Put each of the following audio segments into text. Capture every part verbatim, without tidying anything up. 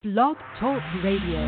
Blog Talk Radio.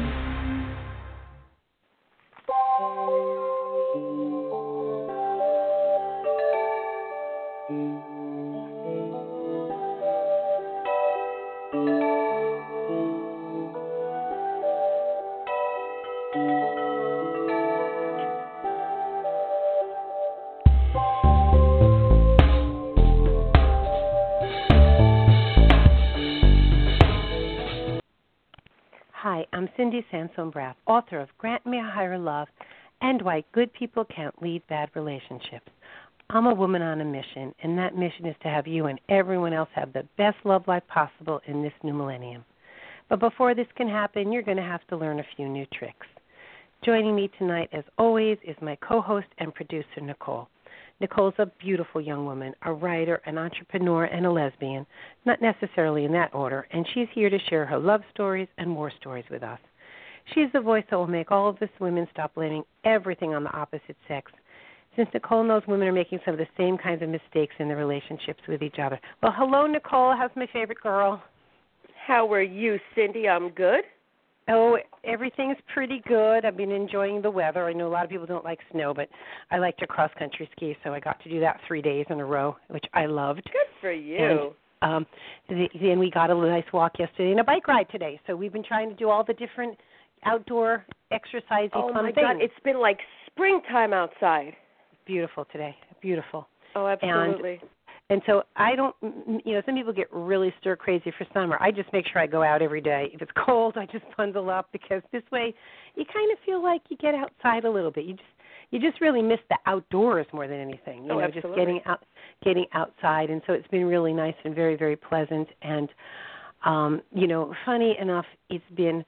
Hi, I'm Cindy Sansone-Braff, author of Grant Me a Higher Love and Why Good People Can't Lead Bad Relationships. I'm a woman on a mission, and that mission is to have you and everyone else have the best love life possible in this new millennium. But before this can happen, you're going to have to learn a few new tricks. Joining me tonight, as always, is my co-host and producer, Nicole. Nicole's a beautiful young woman, a writer, an entrepreneur, and a lesbian, not necessarily in that order, and she's here to share her love stories and war stories with us. She's the voice that will make all of us women stop blaming everything on the opposite sex, since Nicole knows women are making some of the same kinds of mistakes in their relationships with each other. Well, hello, Nicole. How's my favorite girl? How are you, Cindy? I'm good. Oh, everything's pretty good. I've been enjoying the weather. I know a lot of people don't like snow, but I like to cross-country ski, so I got to do that three days in a row, which I loved. Good for you. And um, then we got a nice walk yesterday and a bike ride today. So we've been trying to do all the different outdoor exercisey oh fun my things. God, it's been like springtime outside. Beautiful today. Beautiful. Oh, absolutely. And, And so I don't, you know, some people get really stir crazy for summer. I just make sure I go out every day. If it's cold, I just bundle up because this way you kind of feel like you get outside a little bit. You just you just really miss the outdoors more than anything. You oh, know, absolutely. just getting out, getting outside. And so it's been really nice and very, very pleasant. And, um, you know, funny enough, it's been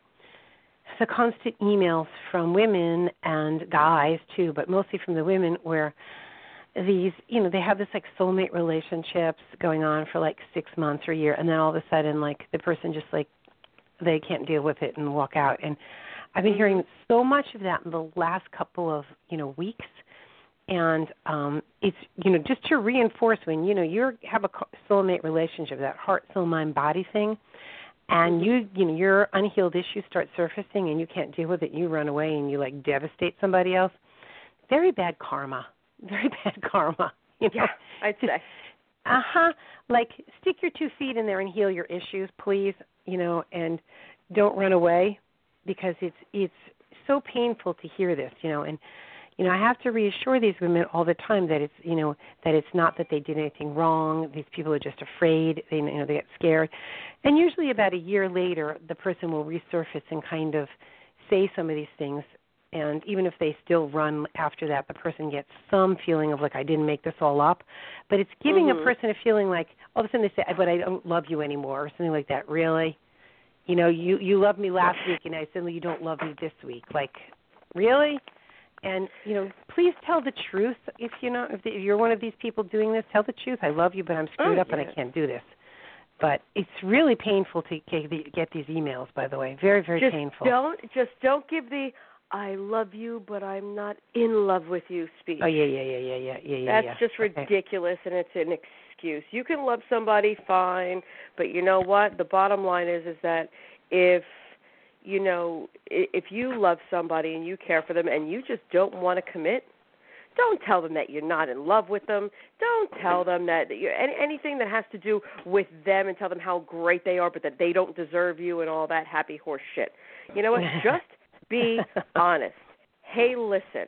the constant emails from women and guys too, but mostly from the women where these, you know, they have this like soulmate relationships going on for like six months or a year, and then all of a sudden, like the person just like they can't deal with it and walk out. And I've been hearing so much of that in the last couple of you know weeks, and um, it's you know just to reinforce when you know you have a soulmate relationship, that heart, soul, mind, body thing, and you you know your unhealed issues start surfacing and you can't deal with it, you run away and you like devastate somebody else. Very bad karma. Very bad karma. You know? Yeah, I'd say. Uh-huh. Like, stick your two feet in there and heal your issues, please, you know, and don't run away because it's it's so painful to hear this, you know. And, you know, I have to reassure these women all the time that it's, you know, that it's not that they did anything wrong. These people are just afraid. They, you know, they get scared. And usually about a year later, the person will resurface and kind of say some of these things. And even if they still run after that, the person gets some feeling of like, I didn't make this all up. But it's giving mm-hmm. a person a feeling like, all of a sudden they say, but I don't love you anymore, or something like that. Really? You know, you, you loved me last week, and I suddenly you don't love me this week. Like, really? And, you know, please tell the truth. If, you know, if, the, if you're one of these people doing this, tell the truth. I love you, but I'm screwed oh, up yeah. and I can't do this. But it's really painful to get these emails, by the way. Very, very just painful. Don't, just don't give the I love you, but I'm not in love with you speech. Oh, yeah, yeah, yeah, yeah, yeah, yeah, yeah. That's yeah. just ridiculous, okay. And it's an excuse. You can love somebody, fine, but you know what? The bottom line is is that if, you know, if you love somebody and you care for them and you just don't want to commit, don't tell them that you're not in love with them. Don't tell them that you're, any, anything that has to do with them and tell them how great they are, but that they don't deserve you and all that happy horse shit. You know what? Just be honest. Hey, listen,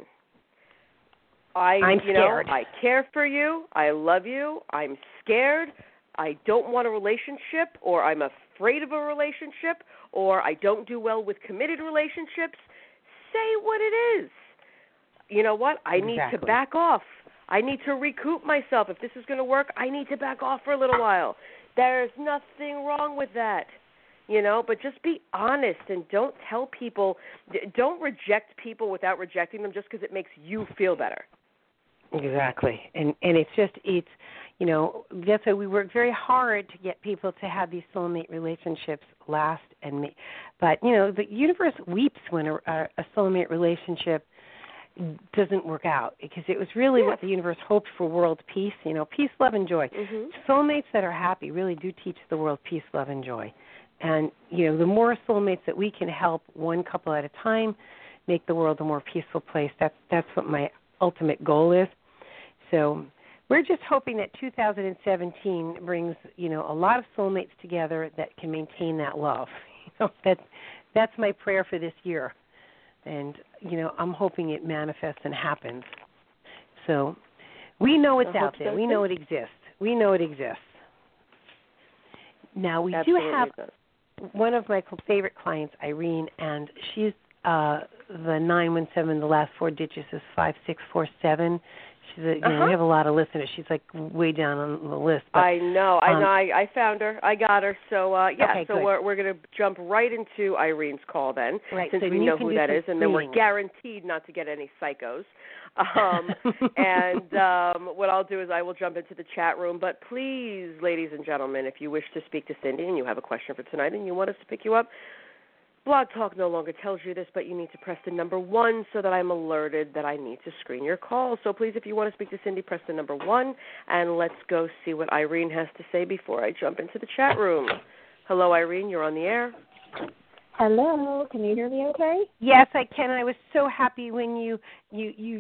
I, I'm you scared. know, I care for you. I love you. I'm scared. I don't want a relationship, or I'm afraid of a relationship, or I don't do well with committed relationships. Say what it is. You know what? I exactly. need to back off. I need to recoup myself. If this is going to work, I need to back off for a little while. There's nothing wrong with that. You know, but just be honest and don't tell people, don't reject people without rejecting them just because it makes you feel better. Exactly. And and it's just, it's, you know, that's why we work very hard to get people to have these soulmate relationships last. and me. But, you know, the universe weeps when a, a soulmate relationship doesn't work out because it was really yes. what the universe hoped for world peace, you know, peace, love, and joy. Mm-hmm. Soulmates that are happy really do teach the world peace, love, and joy. And, you know, the more soulmates that we can help one couple at a time make the world a more peaceful place, that's, that's what my ultimate goal is. So we're just hoping that two thousand seventeen brings, you know, a lot of soulmates together that can maintain that love. You know, that, that's my prayer for this year. And, you know, I'm hoping it manifests and happens. So we know it's out there. So we know it exists. We know it exists. Now, we Absolutely do have does. one of my favorite clients, Irene, and she's uh, the nine one seven, the last four digits is five six four seven. She's a, you uh-huh. know, we have a lot of listeners. She's like way down on the list. But, I know. I um, know. I, I found her. I got her. So uh, yeah. Okay, so good. we're we're going to jump right into Irene's call then, right, since so we you know can who do that some is, and then we're screening. guaranteed not to get any psychos. Um, and um, what I'll do is I will jump into the chat room. But please, ladies and gentlemen, if you wish to speak to Cindy and you have a question for tonight and you want us to pick you up, Blog Talk no longer tells you this, but you need to press the number one so that I'm alerted that I need to screen your call. So please, if you want to speak to Cindy, press the number one, and let's go see what Irene has to say before I jump into the chat room. Hello, Irene. You're on the air. Hello. Can you hear me okay? Yes, I can. I was so happy when you you you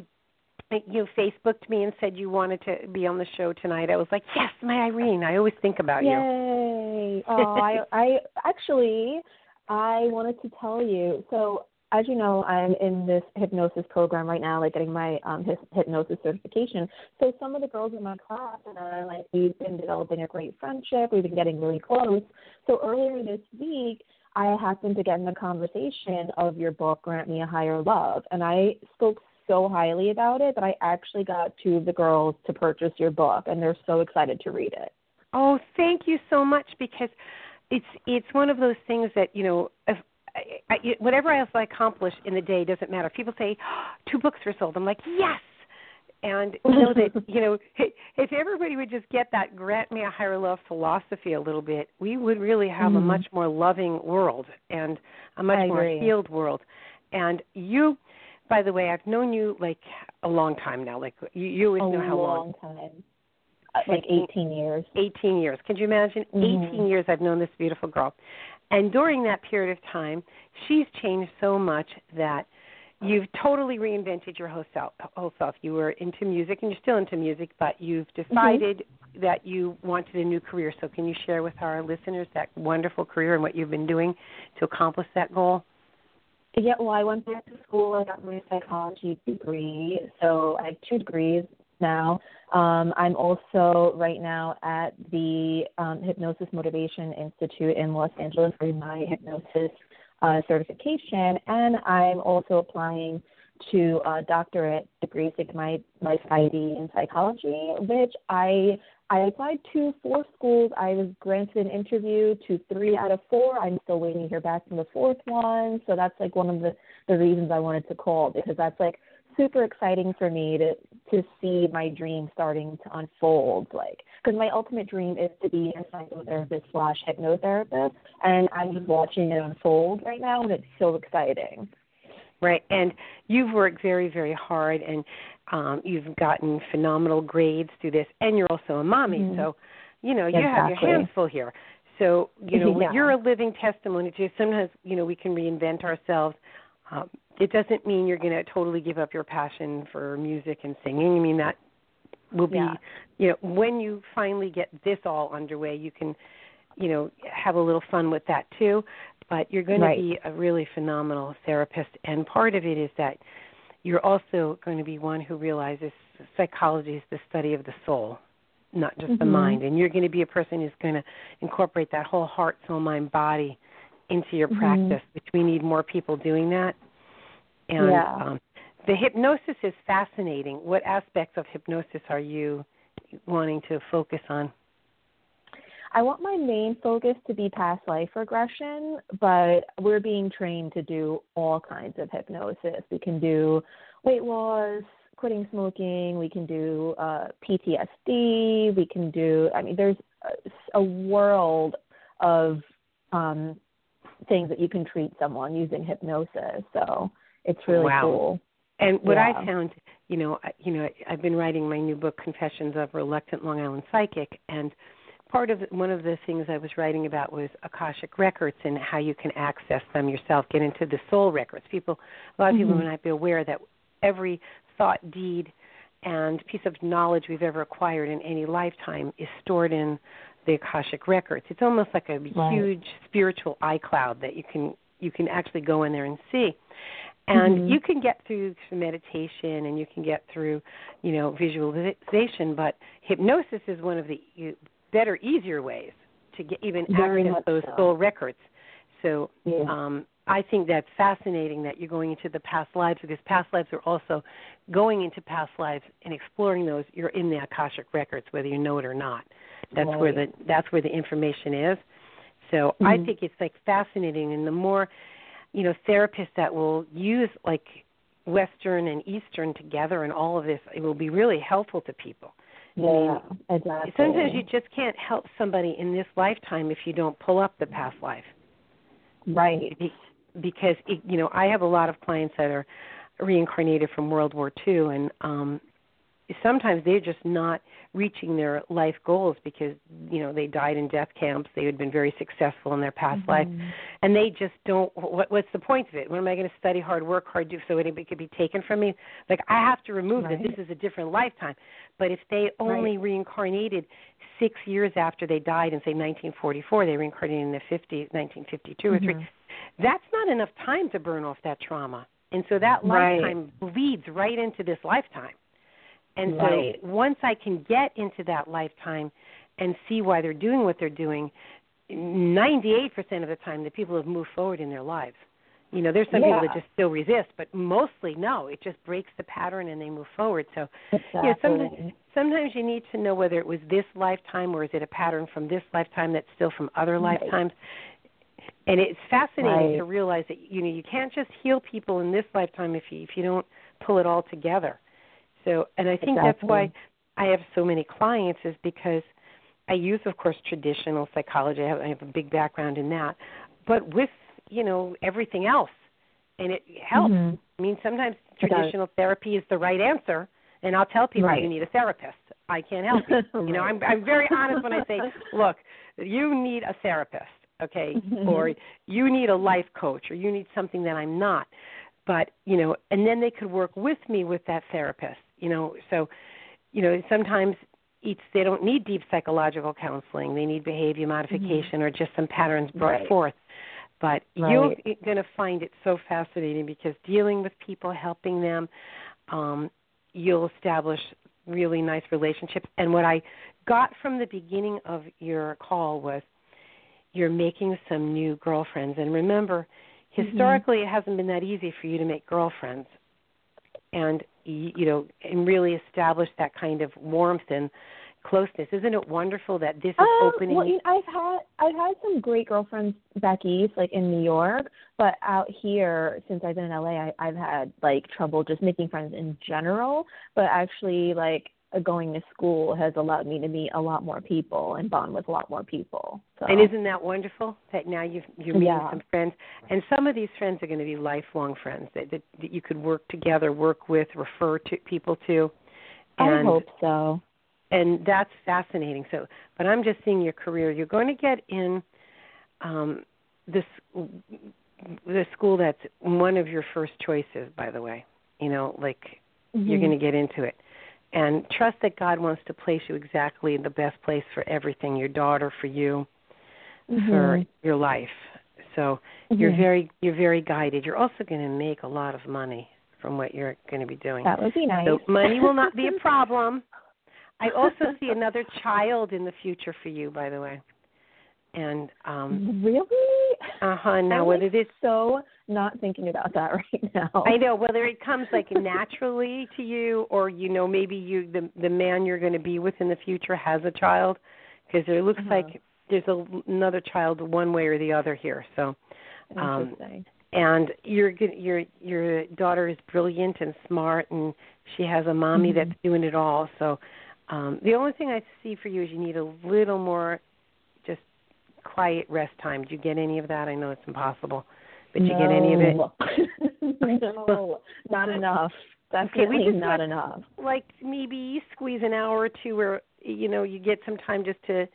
you Facebooked me and said you wanted to be on the show tonight. I was like, yes, my Irene. I always think about Yay. you. Yay. Oh, I, I actually, I wanted to tell you. So, as you know, I'm in this hypnosis program right now, like getting my um, his, hypnosis certification. So some of the girls in my class and I, like, we've been developing a great friendship. We've been getting really close. So earlier this week, I happened to get in the conversation of your book, Grant Me a Higher Love, and I spoke so highly about it that I actually got two of the girls to purchase your book, and they're so excited to read it. Oh, thank you so much, because it's it's one of those things that, you know, if, I, I, whatever else I accomplish in the day doesn't matter. People say, oh, two books were sold. I'm like, yes. And you know that, you know, if everybody would just get that Grant Me a Higher Love philosophy a little bit, we would really have mm-hmm. a much more loving world and a much I more agree. healed world. And you, by the way, I've known you like a long time now. Like you, you always a know how long. A long time. Like eighteen years. eighteen years. Can you imagine? Mm-hmm. eighteen years I've known this beautiful girl. And during that period of time, she's changed so much that you've totally reinvented your whole self. Whole self. You were into music, and you're still into music, but you've decided mm-hmm. that you wanted a new career. So can you share with our listeners that wonderful career and what you've been doing to accomplish that goal? Yeah, well, I went back to school. I got my psychology degree, so I have two degrees now. Um, I'm also right now at the um, Hypnosis Motivation Institute in Los Angeles for my hypnosis uh, certification, and I'm also applying to a doctorate degree, like my my PsyD in psychology, which I I applied to four schools. I was granted an interview to three out of four. I'm still waiting to hear back from the fourth one. So that's like one of the, the reasons I wanted to call, because that's like super exciting for me to to see my dream starting to unfold. Like, because my ultimate dream is to be a psychotherapist slash hypnotherapist, and I'm just watching it unfold right now, and it's so exciting. Right, and you've worked very, very hard, and um, you've gotten phenomenal grades through this, and you're also a mommy, mm-hmm. so, you know, you exactly. have your hands full here. So, you know, yeah. you're a living testimony to sometimes, you know, we can reinvent ourselves. Um, it doesn't mean you're going to totally give up your passion for music and singing. I mean, that will be, yeah. you know, when you finally get this all underway, you can, you know, have a little fun with that too. But you're going right. to be a really phenomenal therapist, and part of it is that you're also going to be one who realizes psychology is the study of the soul, not just mm-hmm. the mind. And you're going to be a person who's going to incorporate that whole heart, soul, mind, body into your mm-hmm. practice, which we need more people doing that. And yeah. um, the hypnosis is fascinating. What aspects of hypnosis are you wanting to focus on? I want my main focus to be past life regression, but we're being trained to do all kinds of hypnosis. We can do weight loss, quitting smoking, we can do uh, P T S D, we can do, I mean, there's a, a world of um, things that you can treat someone using hypnosis, so it's really wow. cool. And what yeah. I found, you know, you know, I've been writing my new book, Confessions of a Reluctant Long Island Psychic, and part of one of the things I was writing about was Akashic records and how you can access them yourself, get into the soul records. People, a lot of people Mm-hmm. might not be aware that every thought, deed, and piece of knowledge we've ever acquired in any lifetime is stored in the Akashic records. It's almost like a Right. huge spiritual iCloud that you can you can actually go in there and see. And Mm-hmm. you can get through meditation and you can get through, you know, visualization, but hypnosis is one of the better, easier ways to get even Very access much those so. soul records. So Yeah. um, I think that's fascinating that you're going into the past lives, because past lives are also going into past lives and exploring those. You're in the Akashic records, whether you know it or not. That's Right. where the that's where the information is. So Mm-hmm. I think it's like fascinating, and the more, you know, therapists that will use like Western and Eastern together and all of this, it will be really helpful to people. Yeah, I mean, exactly. sometimes you just can't help somebody in this lifetime if you don't pull up the past life. Right. Be- Because, it, you know, I have a lot of clients that are reincarnated from World War Two, and um, sometimes they're just not reaching their life goals because, you know, they died in death camps. They had been very successful in their past Mm-hmm. life, and they just don't, what, what's the point of it? When am I going to study hard, work hard, do so anybody could be taken from me? Like, I have to remove Right. that this is a different lifetime. But if they only right. reincarnated six years after they died in, say, nineteen forty-four, they reincarnated in the fifties, nineteen fifty-two mm-hmm. or three, that's not enough time to burn off that trauma. And so that right. lifetime bleeds right into this lifetime. And right. so once I can get into that lifetime and see why they're doing what they're doing, ninety-eight percent of the time the people have moved forward in their lives. You know, there's some yeah. people that just still resist, but mostly no. It just breaks the pattern and they move forward. So exactly. you know, sometimes, sometimes you need to know whether it was this lifetime or is it a pattern from this lifetime that's still from other right. lifetimes. And it's fascinating right. to realize that, you know, you can't just heal people in this lifetime if you if you don't pull it all together. So, and I think exactly. that's why I have so many clients, is because I use, of course, traditional psychology. I have, I have a big background in that, but with, you know, everything else, and it helps. Mm-hmm. I mean, sometimes traditional therapy is the right answer, and I'll tell people right. you need a therapist. I can't help you. right. You know, I'm I'm very honest when I say, look, you need a therapist. Okay, mm-hmm. or you need a life coach, or you need something that I'm not. But, you know, and then they could work with me with that therapist, you know. So, you know, sometimes it's, they don't need deep psychological counseling. They need behavior modification mm-hmm. or just some patterns brought right. forth. But right. you're going to find it so fascinating because dealing with people, helping them, um, you'll establish really nice relationships. And what I got from the beginning of your call was, you're making some new girlfriends. And remember, historically, mm-hmm. it hasn't been that easy for you to make girlfriends and, you know, and really establish that kind of warmth and closeness. Isn't it wonderful that this is um, opening? Well, you know, I've had I've had some great girlfriends back east, like in New York, but out here, since I've been in L A, I, I've had, like, trouble just making friends in general, but actually, like, going to school has allowed me to meet a lot more people and bond with a lot more people. So. And isn't that wonderful that now you've, you're meeting yeah. some friends? And some of these friends are going to be lifelong friends that, that, that you could work together, work with, refer to people to. And, I hope so. And that's fascinating. So, but I'm just seeing your career. You're going to get in um, this the school that's one of your first choices, by the way. You know, like mm-hmm. you're going to get into it. And trust that God wants to place you exactly in the best place for everything, your daughter, for you, mm-hmm. for your life. So mm-hmm. you're very you're very guided. You're also going to make a lot of money from what you're going to be doing. That would be nice. So money will not be a problem. I also see another child in the future for you, by the way. And um really? Uh-huh. Now I'm whether like this so not thinking about that right now. I know, whether it comes like naturally to you, or you know, maybe you the the man you're going to be with in the future has a child, because there looks uh-huh. like there's a, another child one way or the other here. So um interesting. And your your your daughter is brilliant and smart, and she has a mommy mm-hmm. that's doing it all. So um the only thing I see for you is you need a little more just quiet rest time. Did you get any of that? I know it's impossible, but did no. you get any of it? No, not enough. Definitely okay, we just not want, enough. Like maybe squeeze an hour or two where, you know, you get some time just to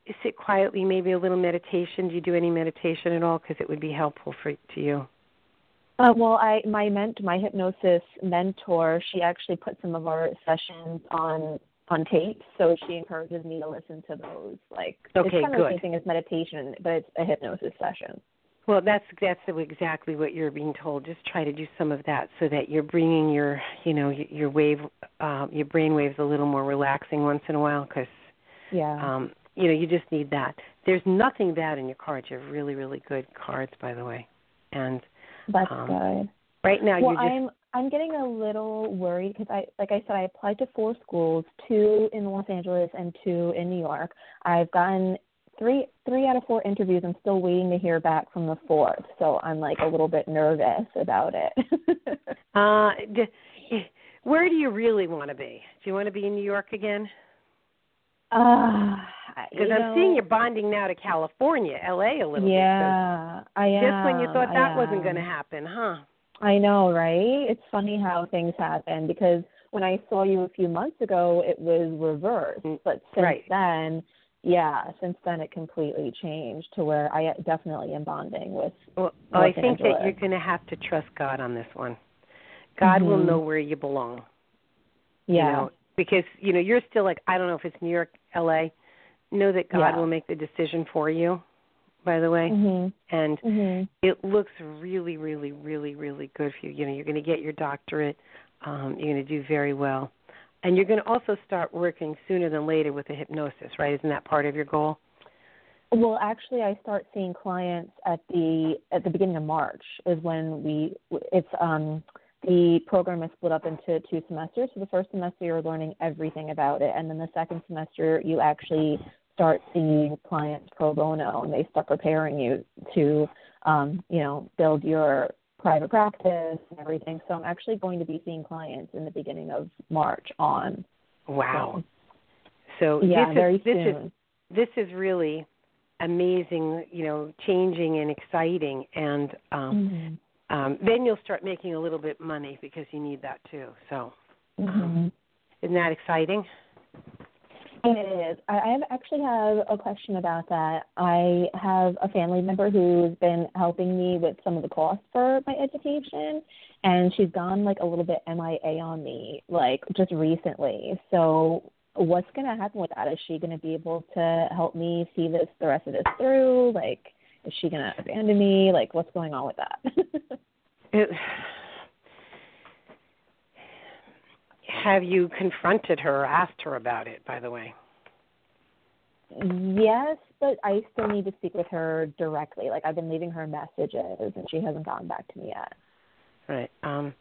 sit quietly, maybe a little meditation. Do you do any meditation at all? Because it would be helpful for to you. Uh, well, I my ment my hypnosis mentor, she actually put some of our sessions on on tape, so she encourages me to listen to those. Like okay, it's kind of good. the same thing as meditation, but it's a hypnosis session. Well, that's that's exactly what you're being told. Just try to do some of that, so that you're bringing your, you know, your wave, uh, your brain waves a little more relaxing once in a while, because, yeah, um, you know, you just need that. There's nothing bad in your cards. You have really, really good cards, by the way, and that's um, good. Right now, well, you're just. I'm I'm getting a little worried because I, like I said, I applied to four schools, two in Los Angeles and two in New York. I've gotten three three out of four interviews. I'm still waiting to hear back from the fourth, so I'm like a little bit nervous about it. uh, d- where do you really want to be? Do you want to be in New York again? Uh, Because I'm know, seeing you're bonding now to California, L A a little yeah, bit. Yeah, I am. Just when you thought I that am. wasn't going to happen, huh? I know, right? It's funny how things happen, because when I saw you a few months ago, it was reversed. But since right. then, yeah, since then it completely changed to where I definitely am bonding with Well, Los I think Angeles. that you're going to have to trust God on this one. God mm-hmm. will know where you belong. Yeah. You know, because, you know, you're still like, I don't know if it's New York, L A. Know that God yeah. will make the decision for you, by the way. Mm-hmm. And mm-hmm. it looks really, really, really, really good for you. You know, you're going to get your doctorate. Um, you're going to do very well. And you're going to also start working sooner than later with the hypnosis, right? Isn't that part of your goal? Well, actually, I start seeing clients at the at the beginning of March is when we it's um the program is split up into two semesters. So the first semester you're learning everything about it, and then the second semester you actually start seeing clients pro bono, and they start preparing you to um, you know build your private practice and everything. So I'm actually going to be seeing clients in the beginning of March on. Wow. So, so yeah, this very is, this soon. Is, this is really amazing, you know, changing and exciting, and um, mm-hmm. um, then you'll start making a little bit of money because you need that too. So, mm-hmm. um, isn't that exciting? It is. I have actually have a question about that. I have a family member who's been helping me with some of the costs for my education, and she's gone like a little bit M I A on me, like just recently. So what's going to happen with that? Is she going to be able to help me see this the rest of this through? Like, is she going to abandon me? Like, what's going on with that? it, have you confronted her or asked her about it, by the way? Yes, but I still need to speak with her directly. Like, I've been leaving her messages, and she hasn't gotten back to me yet. Right. Um,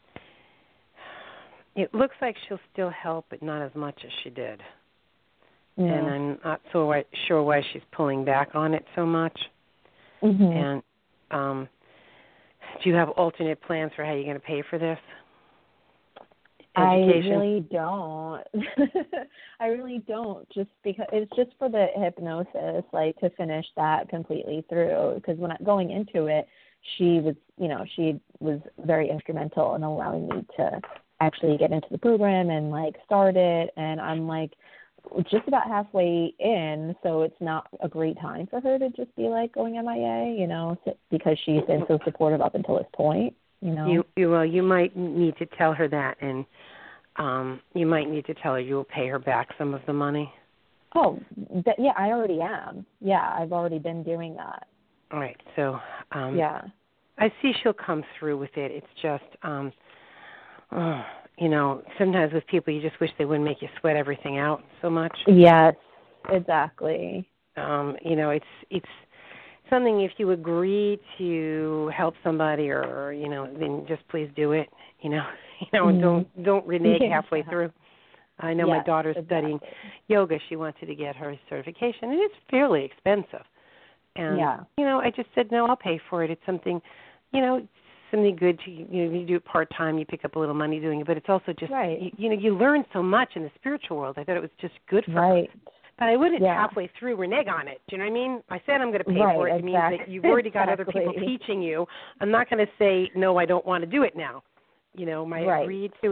it looks like she'll still help, but not as much as she did. Yeah. And I'm not so right, sure why she's pulling back on it so much. Mm-hmm. And um, do you have alternate plans for how you're going to pay for this? Education? I really don't. I really don't. Just because it's just for the hypnosis, like to finish that completely through. Because when I, going into it, she was, you know, she was very instrumental in allowing me to actually get into the program and like start it. And I'm like just about halfway in, so it's not a great time for her to just be like going M I A, you know, because she's been so supportive up until this point. You know, you, you well, you might need to tell her that, and um, you might need to tell her you will pay her back some of the money. Oh, that, yeah, I already am. Yeah, I've already been doing that. All right, so um, yeah, I see she'll come through with it. It's just, um, oh, you know, sometimes with people, you just wish they wouldn't make you sweat everything out so much. Yes, exactly. Um, you know, it's it's. something, if you agree to help somebody, or you know, then just please do it. You know, you know, mm-hmm. don't don't renege yeah. halfway through. I know yes, my daughter's exactly. studying yoga. She wanted to get her certification, and it's fairly expensive. And yeah. you know, I just said no, I'll pay for it. It's something, you know, something good to you know. You do it part time, you pick up a little money doing it, but it's also just right. you, you know, you learn so much in the spiritual world. I thought it was just good for right. her. But I wouldn't yeah. halfway through renege on it. Do you know what I mean? I said I'm going to pay right, for it. It exactly. means that you've already got exactly. other people teaching you. I'm not going to say, no, I don't want to do it now. You know, my right. agreed to it.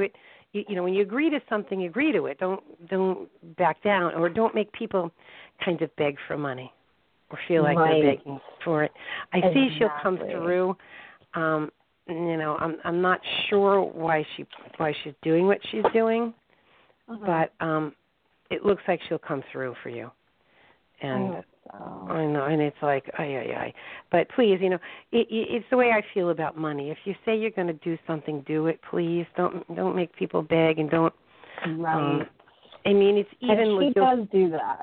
you, you know, when you agree to something, agree to it. Don't don't back down, or don't make people kind of beg for money or feel like right. they're begging for it. I exactly. see she'll come through. Um, you know, I'm I'm not sure why she why she's doing what she's doing, uh-huh. but um, it looks like she'll come through for you. And I, so. I know, and it's like, ay, ay, ay. But please, you know, it, it, it's the way I feel about money. If you say you're going to do something, do it, please. Don't don't make people beg, and don't. Right. Um, I mean, it's even. And she with does do that.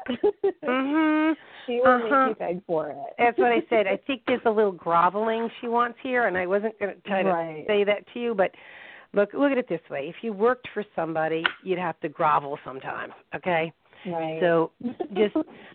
mhm. She will uh-huh. make you beg for it. That's what I said. I think there's a little groveling she wants here, and I wasn't going to try right. to say that to you, but look, look at it this way: if you worked for somebody, you'd have to grovel sometimes. Okay. Right. So just.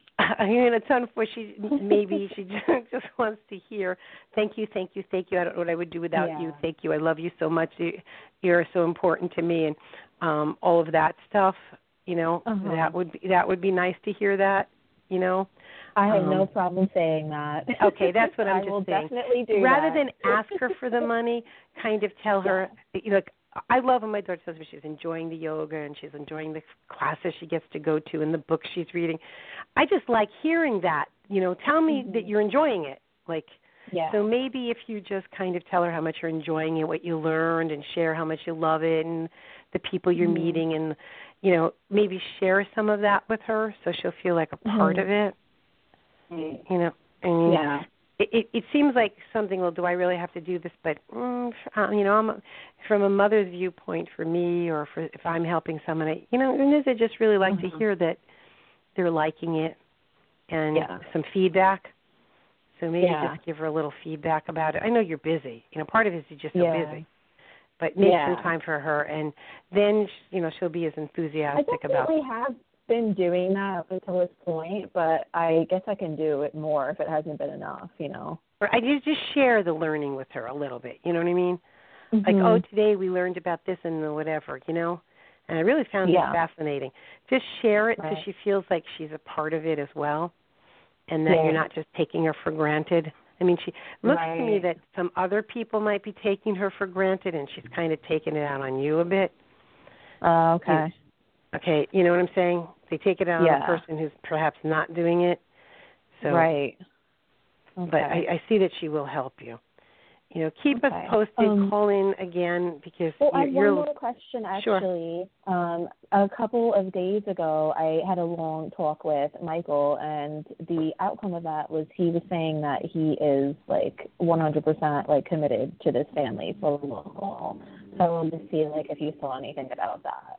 I mean, it's unfortunate. Maybe she just wants to hear, thank you, thank you, thank you. I don't know what I would do without yeah. you. Thank you. I love you so much. You're so important to me, and um, all of that stuff. You know, uh-huh. that would be, that would be nice to hear that. You know, I have um, no problem saying that. Okay, that's what I'm I just will saying. Definitely do Rather that. than ask her for the money, kind of tell her, yeah. look. I love when my daughter says she's enjoying the yoga and she's enjoying the classes she gets to go to and the books she's reading. I just like hearing that. You know, tell me mm-hmm. that you're enjoying it. Like, yeah. So maybe if you just kind of tell her how much you're enjoying it, what you learned, and share how much you love it and the people you're mm-hmm. meeting, and, you know, maybe share some of that with her so she'll feel like a part mm-hmm. of it. Mm-hmm. You know, and yeah. It, it, it seems like something, well, do I really have to do this? But, mm, you know, I'm a, from a mother's viewpoint for me, or for if I'm helping someone, I, you know, and I just really like mm-hmm. to hear that they're liking it and yeah. some feedback. So maybe yeah. just give her a little feedback about it. I know you're busy. You know, part of it is you're just so yeah. busy. But make yeah. some time for her, and then, you know, she'll be as enthusiastic I about it. I have been doing that up until this point, but I guess I can do it more if it hasn't been enough, you know. Or I just just share the learning with her a little bit, you know what I mean? Mm-hmm. Like, oh, today we learned about this and whatever, you know? And I really found yeah. it fascinating. Just share it right. so she feels like she's a part of it as well, and that yeah. you're not just taking her for granted. I mean, she looks right. to me that some other people might be taking her for granted, and she's kind of taking it out on you a bit. Oh, uh, okay. You, okay, you know what I'm saying? They take it out yeah. on a person who's perhaps not doing it. So, right. Okay. But I, I see that she will help you. You know, keep okay. us posted. Um, call in again because well, you're. I have you're, one more question Sure. actually. Um, a couple of days ago, I had a long talk with Michael, and the outcome of that was he was saying that he is like one hundred percent like committed to this family for the long haul. So I wanted to see like if you saw anything about that.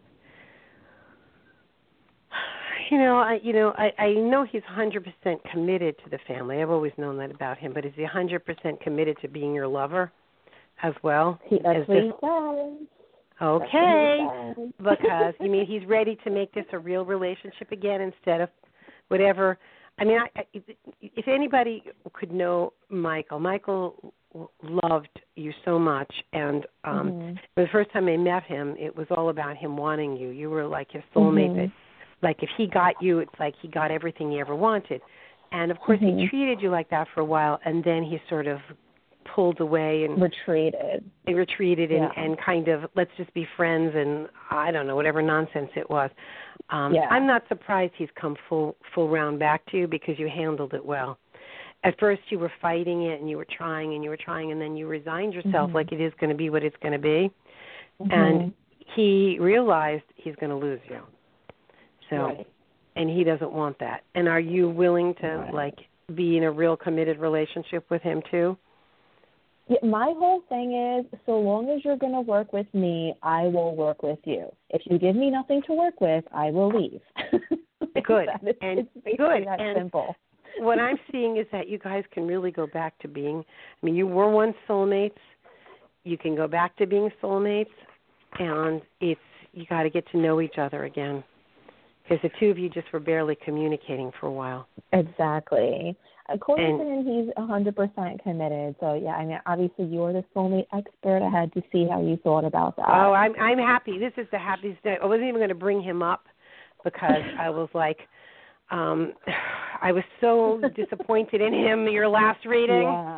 You know, I you know I, I know he's one hundred percent committed to the family. I've always known that about him. But is he one hundred percent committed to being your lover as well? He, that's as what this, he says. Okay, because you mean he's ready to make this a real relationship again instead of whatever. I mean, I, I, if anybody could know Michael, Michael loved you so much, and um, mm-hmm. the first time I met him, it was all about him wanting you. You were like his soulmate. Mm-hmm. That, like if he got you, it's like he got everything he ever wanted. And of course, mm-hmm. he treated you like that for a while, and then he sort of pulled away and retreated. He retreated and, yeah. and kind of let's just be friends, and I don't know, whatever nonsense it was. Um, yeah. I'm not surprised he's come full full round back to you because you handled it well. At first, you were fighting it, and you were trying, and you were trying, and then you resigned yourself mm-hmm. like it is going to be what it's going to be. Mm-hmm. And he realized he's going to lose you. So, right. and he doesn't want that. And are you willing to right. like be in a real committed relationship with him too? Yeah, my whole thing is, so long as you're going to work with me, I will work with you. If you give me nothing to work with, I will leave. Good. it's, and it's basically good. that and simple. What I'm seeing is that you guys can really go back to being, I mean, you were once soulmates. You can go back to being soulmates, and it's, you got to get to know each other again. Because the two of you just were barely communicating for a while. Exactly. According and, to him, he's one hundred percent committed. So, yeah, I mean, obviously you're the soulmate expert. I had to see how you thought about that. Oh, I'm I'm happy. This is the happiest day. I wasn't even going to bring him up because I was like, um, I was so disappointed in him, your last reading. Yeah.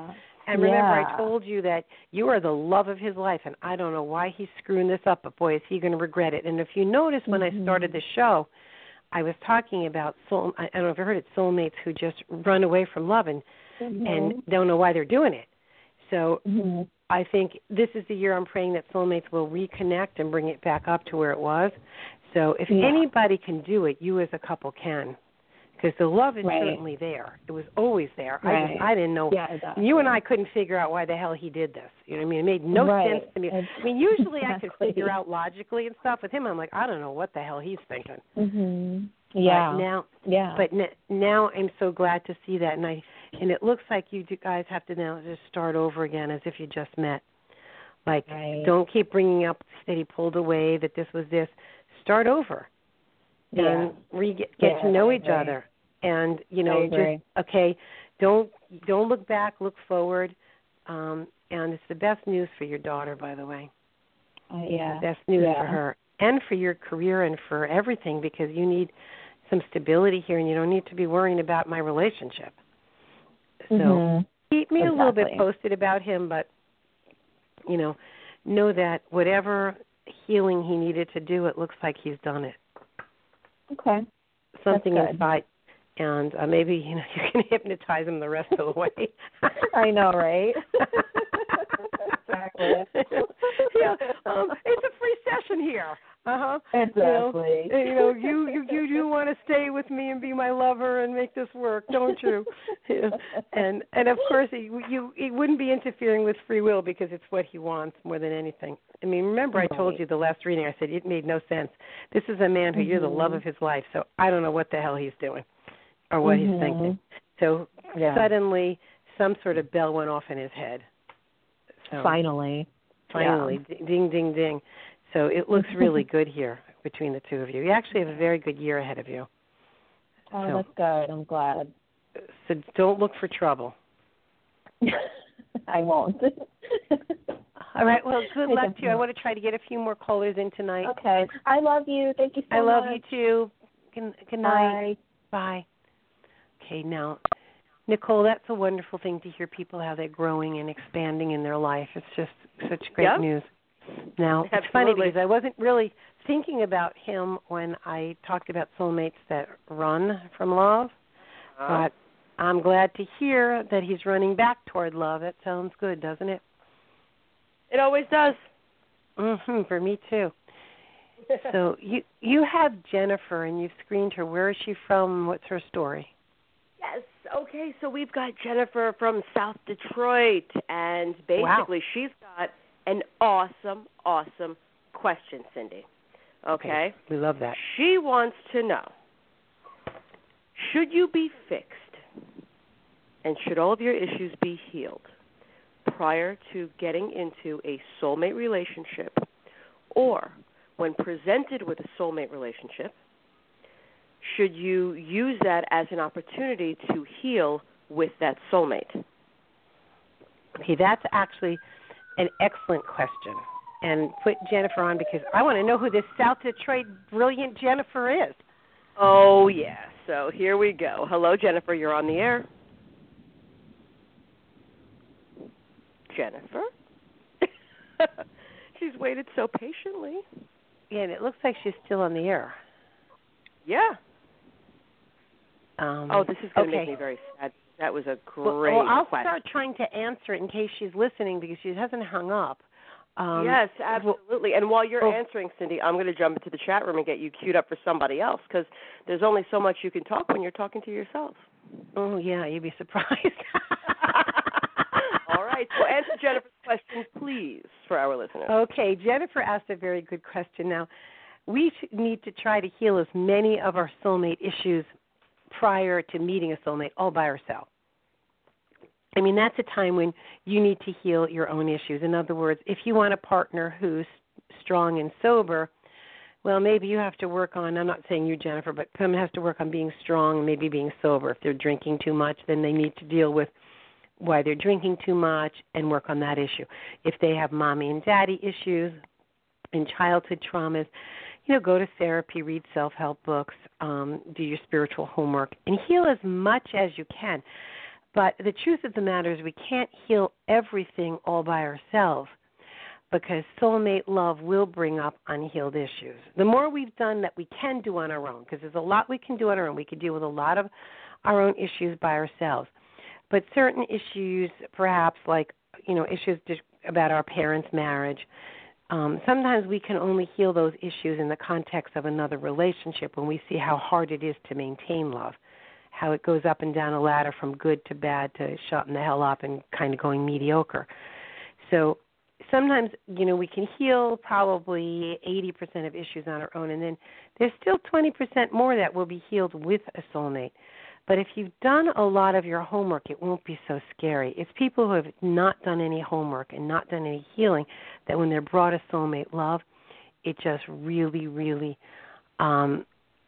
And remember, yeah. I told you that you are the love of his life, and I don't know why he's screwing this up, but boy, is he going to regret it. And if you notice, when mm-hmm. I started the show, I was talking about soul. I don't know if you heard it, soulmates who just run away from love and mm-hmm. and don't know why they're doing it. So mm-hmm. I think this is the year I'm praying that soulmates will reconnect and bring it back up to where it was. So if yeah. anybody can do it, you as a couple can. Because the love is right. certainly there. It was always there. Right. I just I didn't know. Yeah, exactly. You and I couldn't figure out why the hell he did this. You know what I mean? It made no right. sense to me. Exactly. I mean, usually I could figure out logically and stuff. With him, I'm like, I don't know what the hell he's thinking. Mm-hmm. Yeah. But now, yeah. But n- now I'm so glad to see that, and I and it looks like you guys have to now just start over again as if you just met. Like, right. don't keep bringing up that he pulled away, that this was this. Start over. Yeah. And re- get, get yeah, to know I each agree. other. And, you know, I agree. just, okay, don't don't look back, look forward. Um, and it's the best news for your daughter, by the way. Uh, yeah. The best news yeah. for her. And for your career and for everything, because you need some stability here, and you don't need to be worrying about my relationship. So mm-hmm. keep me exactly. a little bit posted about him, but, you know, know that whatever healing he needed to do, it looks like he's done it. Okay. Something That's good. inside. And uh, maybe, you know, you can hypnotize him the rest of the way. I know, right? exactly. yeah, um, it's a free session here. Uh-huh. Exactly. You know, you know, you, you, you do want to stay with me and be my lover and make this work, don't you? yeah. And and of course, you, you he wouldn't be interfering with free will because it's what he wants more than anything. I mean, remember right. I told you the last reading, I said it made no sense. This is a man who mm-hmm. you're the love of his life, so I don't know what the hell he's doing or what mm-hmm. he's thinking. So yeah. suddenly some sort of bell went off in his head. So, finally. Finally. Yeah. Ding, ding, ding. So it looks really good here between the two of you. You actually have a very good year ahead of you. Oh, so, that's good. I'm glad. So don't look for trouble. I won't. All right. Well, good luck to you. I want to try to get a few more callers in tonight. Okay. I love you. Thank you so I love much. you, too. Good, good night. Bye. Bye. Okay, now, Nicole, that's a wonderful thing to hear people how they're growing and expanding in their life. It's just such great yep. news. Now, Absolutely. it's funny because I wasn't really thinking about him when I talked about soulmates that run from love, uh-huh. but I'm glad to hear that he's running back toward love. That sounds good, doesn't it? It always does. Mm-hmm, for me, too. So you you have Jennifer, and you've screened her. Where is she from? What's her story? Yes. Okay, so we've got Jennifer from South Detroit, and basically wow. she's got an awesome, awesome question, Cindy. Okay? okay? We love that. She wants to know, should you be fixed and should all of your issues be healed prior to getting into a soulmate relationship, or when presented with a soulmate relationship, should you use that as an opportunity to heal with that soulmate? Okay, that's actually an excellent question. And put Jennifer on because I want to know who this South Detroit brilliant Jennifer is. Oh, yeah. So here we go. Hello, Jennifer. You're on the air. Jennifer? She's waited so patiently. Yeah, and it looks like she's still on the air. Yeah. Um, oh, this is going to okay. make me very sad. That was a great well, well, I'll question. start trying to answer it in case she's listening because she hasn't hung up. Um, yes, absolutely. And while you're well, answering, Cindy, I'm going to jump into the chat room and get you queued up for somebody else because there's only so much you can talk when you're talking to yourself. Oh, yeah, you'd be surprised. All right, so answer Jennifer's question, please, for our listeners. Okay, Jennifer asked a very good question. Now, we need to try to heal as many of our soulmate issues prior to meeting a soulmate all by ourselves. I mean, that's a time when you need to heal your own issues. In other words, if you want a partner who's strong and sober, well, maybe you have to work on, I'm not saying you, Jennifer, but someone has to work on being strong and maybe being sober. If they're drinking too much, then they need to deal with why they're drinking too much and work on that issue. If they have mommy and daddy issues and childhood traumas, you know, go to therapy, read self-help books, um, do your spiritual homework, and heal as much as you can. But the truth of the matter is we can't heal everything all by ourselves, because soulmate love will bring up unhealed issues. The more we've done that we can do on our own, because there's a lot we can do on our own. We can deal with a lot of our own issues by ourselves. But certain issues, perhaps like, you know, issues about our parents' marriage, um, sometimes we can only heal those issues in the context of another relationship when we see how hard it is to maintain love, how it goes up and down a ladder from good to bad to shutting the hell up and kind of going mediocre. So sometimes, you know, we can heal probably eighty percent of issues on our own, and then there's still twenty percent more that will be healed with a soulmate. But if you've done a lot of your homework, it won't be so scary. It's people who have not done any homework and not done any healing that when they're brought a soulmate love, it just really, really um,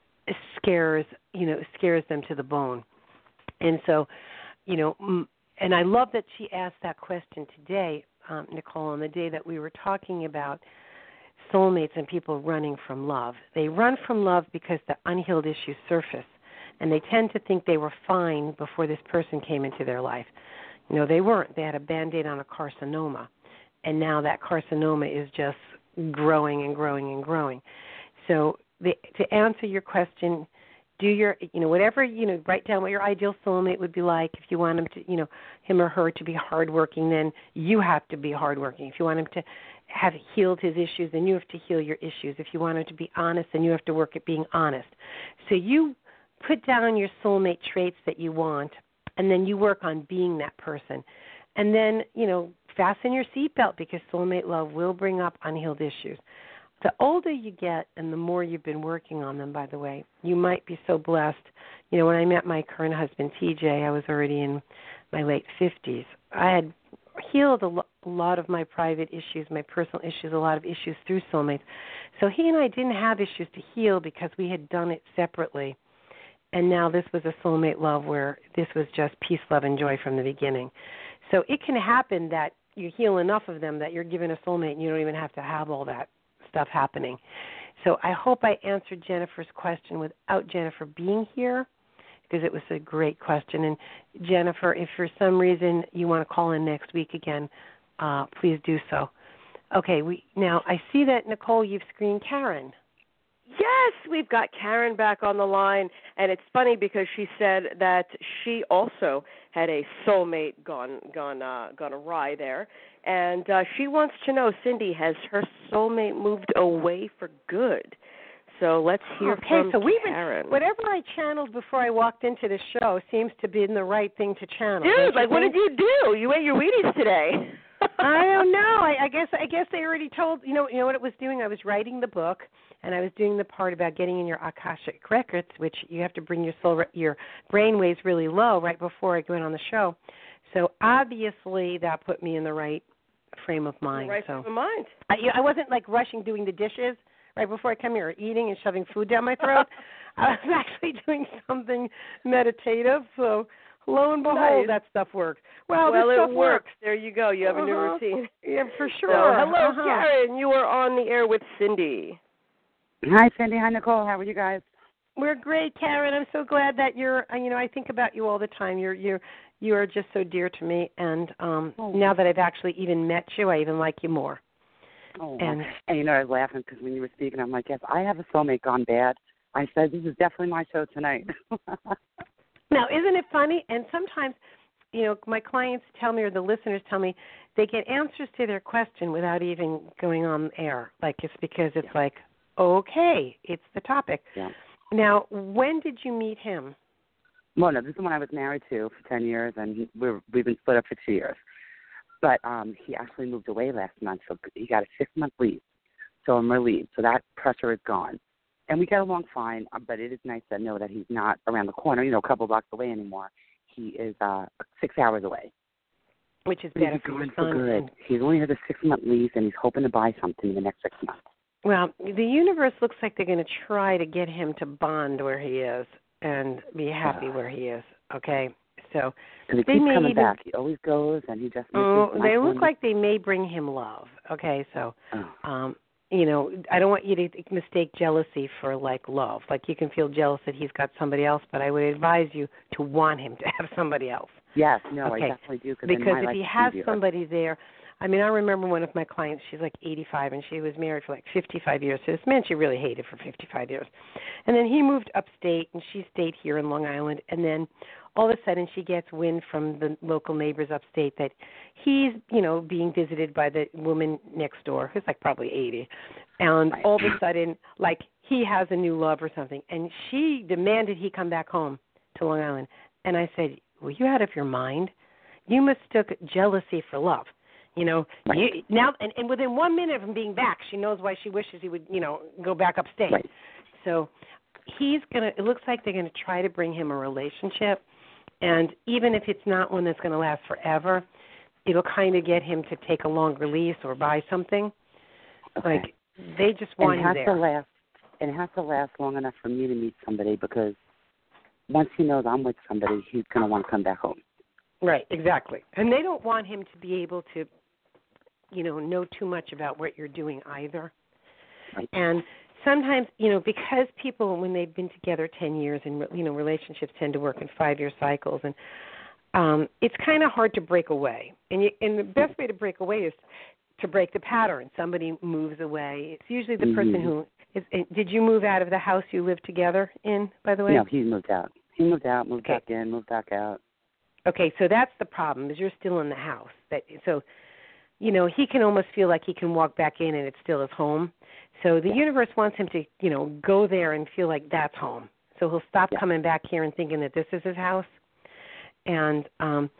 scares, you know, scares them to the bone. And so, you know, and I love that she asked that question today, um, Nicole, on the day that we were talking about soulmates and people running from love. They run from love because the unhealed issues surface. And they tend to think they were fine before this person came into their life. You know, they weren't. They had a Band-Aid on a carcinoma. And now that carcinoma is just growing and growing and growing. So the, to answer your question, do your, you know, whatever, you know, write down what your ideal soulmate would be like. If you want him to, you know, him or her to be hardworking, then you have to be hardworking. If you want him to have healed his issues, then you have to heal your issues. If you want him to be honest, then you have to work at being honest. So you put down your soulmate traits that you want, and then you work on being that person. And then, you know, fasten your seatbelt, because soulmate love will bring up unhealed issues. The older you get and the more you've been working on them, by the way, you might be so blessed. You know, when I met my current husband, T J, I was already in my late fifties. I had healed a, lo- a lot of my private issues, my personal issues, a lot of issues through soulmates. So he and I didn't have issues to heal because we had done it separately. And now this was a soulmate love where this was just peace, love, and joy from the beginning. So it can happen that you heal enough of them that you're given a soulmate and you don't even have to have all that stuff happening. So I hope I answered Jennifer's question without Jennifer being here, because it was a great question. And Jennifer, if for some reason you want to call in next week again, uh, please do so. Okay, we now I see that, Nicole, you've screened Karen. Yes, we've got Karen back on the line, and it's funny because she said that she also had a soulmate gone gone uh, gone awry there, and uh, she wants to know, Cindy, has her soulmate moved away for good? So let's hear okay, from so we've Karen. Been, whatever I channeled before I walked into the show seems to be the right thing to channel. Dude, like, what did you do? You ate your Wheaties today. I don't know. I, I guess I guess they already told you know you know what it was doing. I was writing the book, and I was doing the part about getting in your Akashic records, which you have to bring your soul your brain waves really low right before I went on the show. So obviously that put me in the right frame of mind. The right so. frame of mind. I, I wasn't like rushing doing the dishes right before I come here, or eating and shoving food down my throat. I was actually doing something meditative. So. Lo and behold, nice. That stuff works. Well, well this it stuff works. works. There you go. You have uh-huh. a new routine. Yeah, for sure. So, hello, uh-huh. Karen. You are on the air with Cindy. Hi, Cindy. Hi, Nicole. How are you guys? We're great, Karen. I'm so glad that you're. You know, I think about you all the time. You're you're you are just so dear to me, and um, oh. now that I've actually even met you, I even like you more. Oh, and, and you know, I was laughing because when you were speaking, I'm like, yes, I have a soulmate gone bad. I said, this is definitely my show tonight. Now, isn't it funny? And sometimes, you know, my clients tell me, or the listeners tell me, they get answers to their question without even going on air. Like, it's because it's yeah. like, okay, it's the topic. Yeah. Now, when did you meet him? Well, no, this is when I was married to for ten years, and he, we're, we've been split up for two years. But um, he actually moved away last month, so he got a six-month leave. So I'm relieved. So that pressure is gone. And we get along fine, but it is nice to know that he's not around the corner, you know, a couple blocks away anymore. He is uh, six hours away. Which is better for your son. Good. He's only has a six-month lease, and he's hoping to buy something in the next six months. Well, the universe looks like they're going to try to get him to bond where he is and be happy uh, where he is, okay? So and he they keeps may coming even, back. He always goes, and he just oh, misses they look one. like they may bring him love, okay? So, oh. um, you know, I don't want you to mistake jealousy for, like, love. Like, you can feel jealous that he's got somebody else, but I would advise you to want him to have somebody else. Yes, no, okay. I definitely do. Because then my if life he is has easier. somebody there, I mean, I remember one of my clients, she's like eighty-five, and she was married for like fifty-five years. So this man she really hated for fifty-five years. And then he moved upstate, and she stayed here in Long Island. And then all of a sudden she gets wind from the local neighbors upstate that he's, you know, being visited by the woman next door, who's like probably eighty. And all of a sudden, like, he has a new love or something. And she demanded he come back home to Long Island. And I said, well, you out of your mind? You mistook jealousy for love. You know, right. you, now and, and within one minute of him being back, she knows why she wishes he would, you know, go back upstate. Right. So he's going to, it looks like they're going to try to bring him a relationship. And even if it's not one that's going to last forever, it'll kind of get him to take a longer lease or buy something. Okay. Like, they just want and it has him there. To last, and it has to last long enough for me to meet somebody, because once he knows I'm with somebody, he's going to want to come back home. Right, exactly. And they don't want him to be able to, you know, know too much about what you're doing either. Right. And sometimes, you know, because people, when they've been together ten years, and, you know, relationships tend to work in five-year cycles, and um, it's kind of hard to break away. And, you, and the best way to break away is to break the pattern. Somebody moves away. It's usually the mm-hmm. person who is. Did you move out of the house you lived together in, by the way? No, he moved out. He moved out, moved okay. back in, moved back out. Okay, so that's the problem, is you're still in the house. That so, you know, he can almost feel like he can walk back in and it's still his home. So the yeah. universe wants him to, you know, go there and feel like that's home. So he'll stop yeah. coming back here and thinking that this is his house. And um,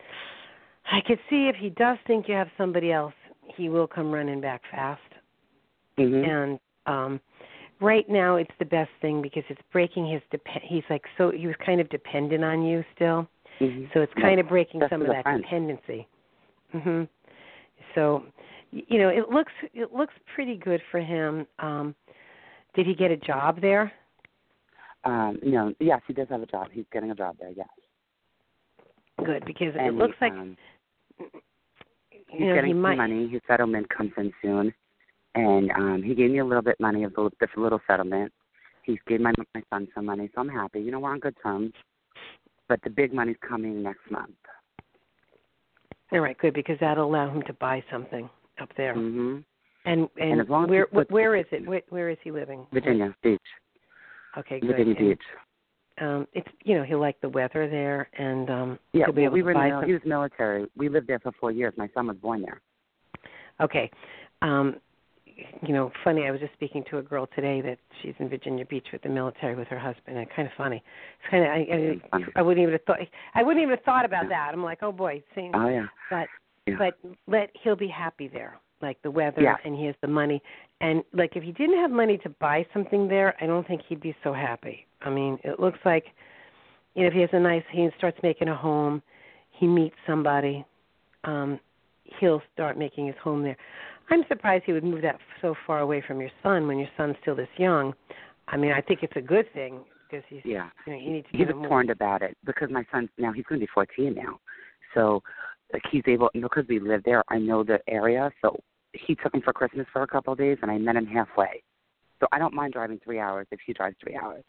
I could see if he does think you have somebody else, he will come running back fast. Mm-hmm. And um, right now it's the best thing because it's breaking his dep- he's like so he was kind of dependent on you still. Mm-hmm. So it's kind yeah. of breaking That's some of that friend. dependency. Mhm. So you know, it looks it looks pretty good for him. Um did he get a job there? Um, no, yes, he does have a job. He's getting a job there, yes. Good, because and it looks he, like um, he's you know, getting he some might, money. His settlement comes in soon, and um, he gave me a little bit money of the, the little settlement. He gave my my son some money, so I'm happy. You know, we're on good terms. But the big money's coming next month. all right, good, because that'll allow him to buy something up there. Mm-hmm. And and, and as long as where puts, where is it? Where, where is he living? Virginia Beach. Okay, good. Virginia and, Beach. Um, it's you know he'll like the weather there, and um, yeah, he'll be well, able we to were buy in the, some. he was military. We lived there for four years. My son was born there. Okay, um, you know, funny. I was just speaking to a girl today that she's in Virginia Beach with the military with her husband, and kind of funny. It's kind of I, I, I wouldn't even have thought I wouldn't even have thought about yeah. that. I'm like, oh boy, same. Oh yeah. But yeah. but let he'll be happy there, like the weather, yeah. and he has the money. And like if he didn't have money to buy something there, I don't think he'd be so happy. I mean, it looks like, you know, if he has a nice, he starts making a home, he meets somebody, um, he'll start making his home there. I'm surprised he would move that so far away from your son when your son's still this young. I mean, I think it's a good thing because he's, yeah. you know, you need to he get was him torn about it because my son now he's going to be fourteen now, so like he's able because we live there. I know the area, so he took him for Christmas for a couple of days, and I met him halfway. So I don't mind driving three hours if he drives three hours.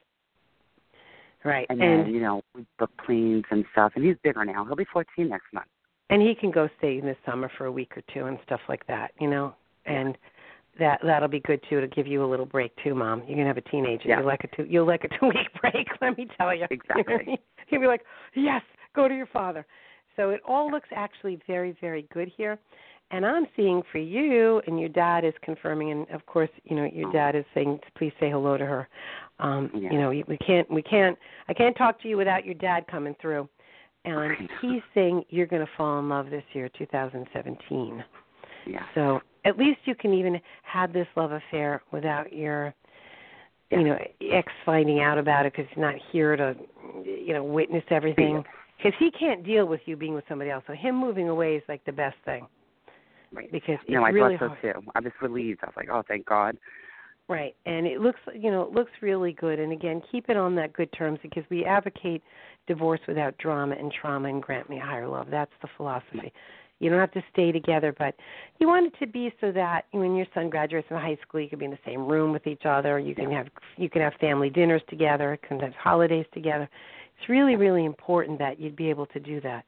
Right. And, and then, you know, we book planes and stuff. And he's bigger now. He'll be fourteen next month. And he can go stay in the summer for a week or two and stuff like that, you know. And that that'll be good too to give you a little break too, Mom. You're gonna have a teenager. Yeah. You'll like a two you'll like a two week break, let me tell you. Exactly. You'll be like, yes, go to your father. So it all looks actually very, very good here. And I'm seeing for you, and your dad is confirming, and of course, you know, your dad is saying, please say hello to her. Um, yeah. You know, we can't, we can't, I can't talk to you without your dad coming through. And he's saying you're going to fall in love this year, two thousand seventeen. Yeah. So at least you can even have this love affair without your, yeah. you know, ex finding out about it because he's not here to, you know, witness everything. Because he can't deal with you being with somebody else. So him moving away is like the best thing. Right. Because it's no, I really thought so hard. too. I was relieved. I was like, oh, thank God. Right, and it looks, you know, it looks really good. And again, keep it on that good terms because we advocate divorce without drama and trauma and grant me a higher love. That's the philosophy. You don't have to stay together, but you want it to be so that when your son graduates from high school, you can be in the same room with each other. You can have you can have family dinners together. You can have holidays together. It's really, really important that you'd be able to do that.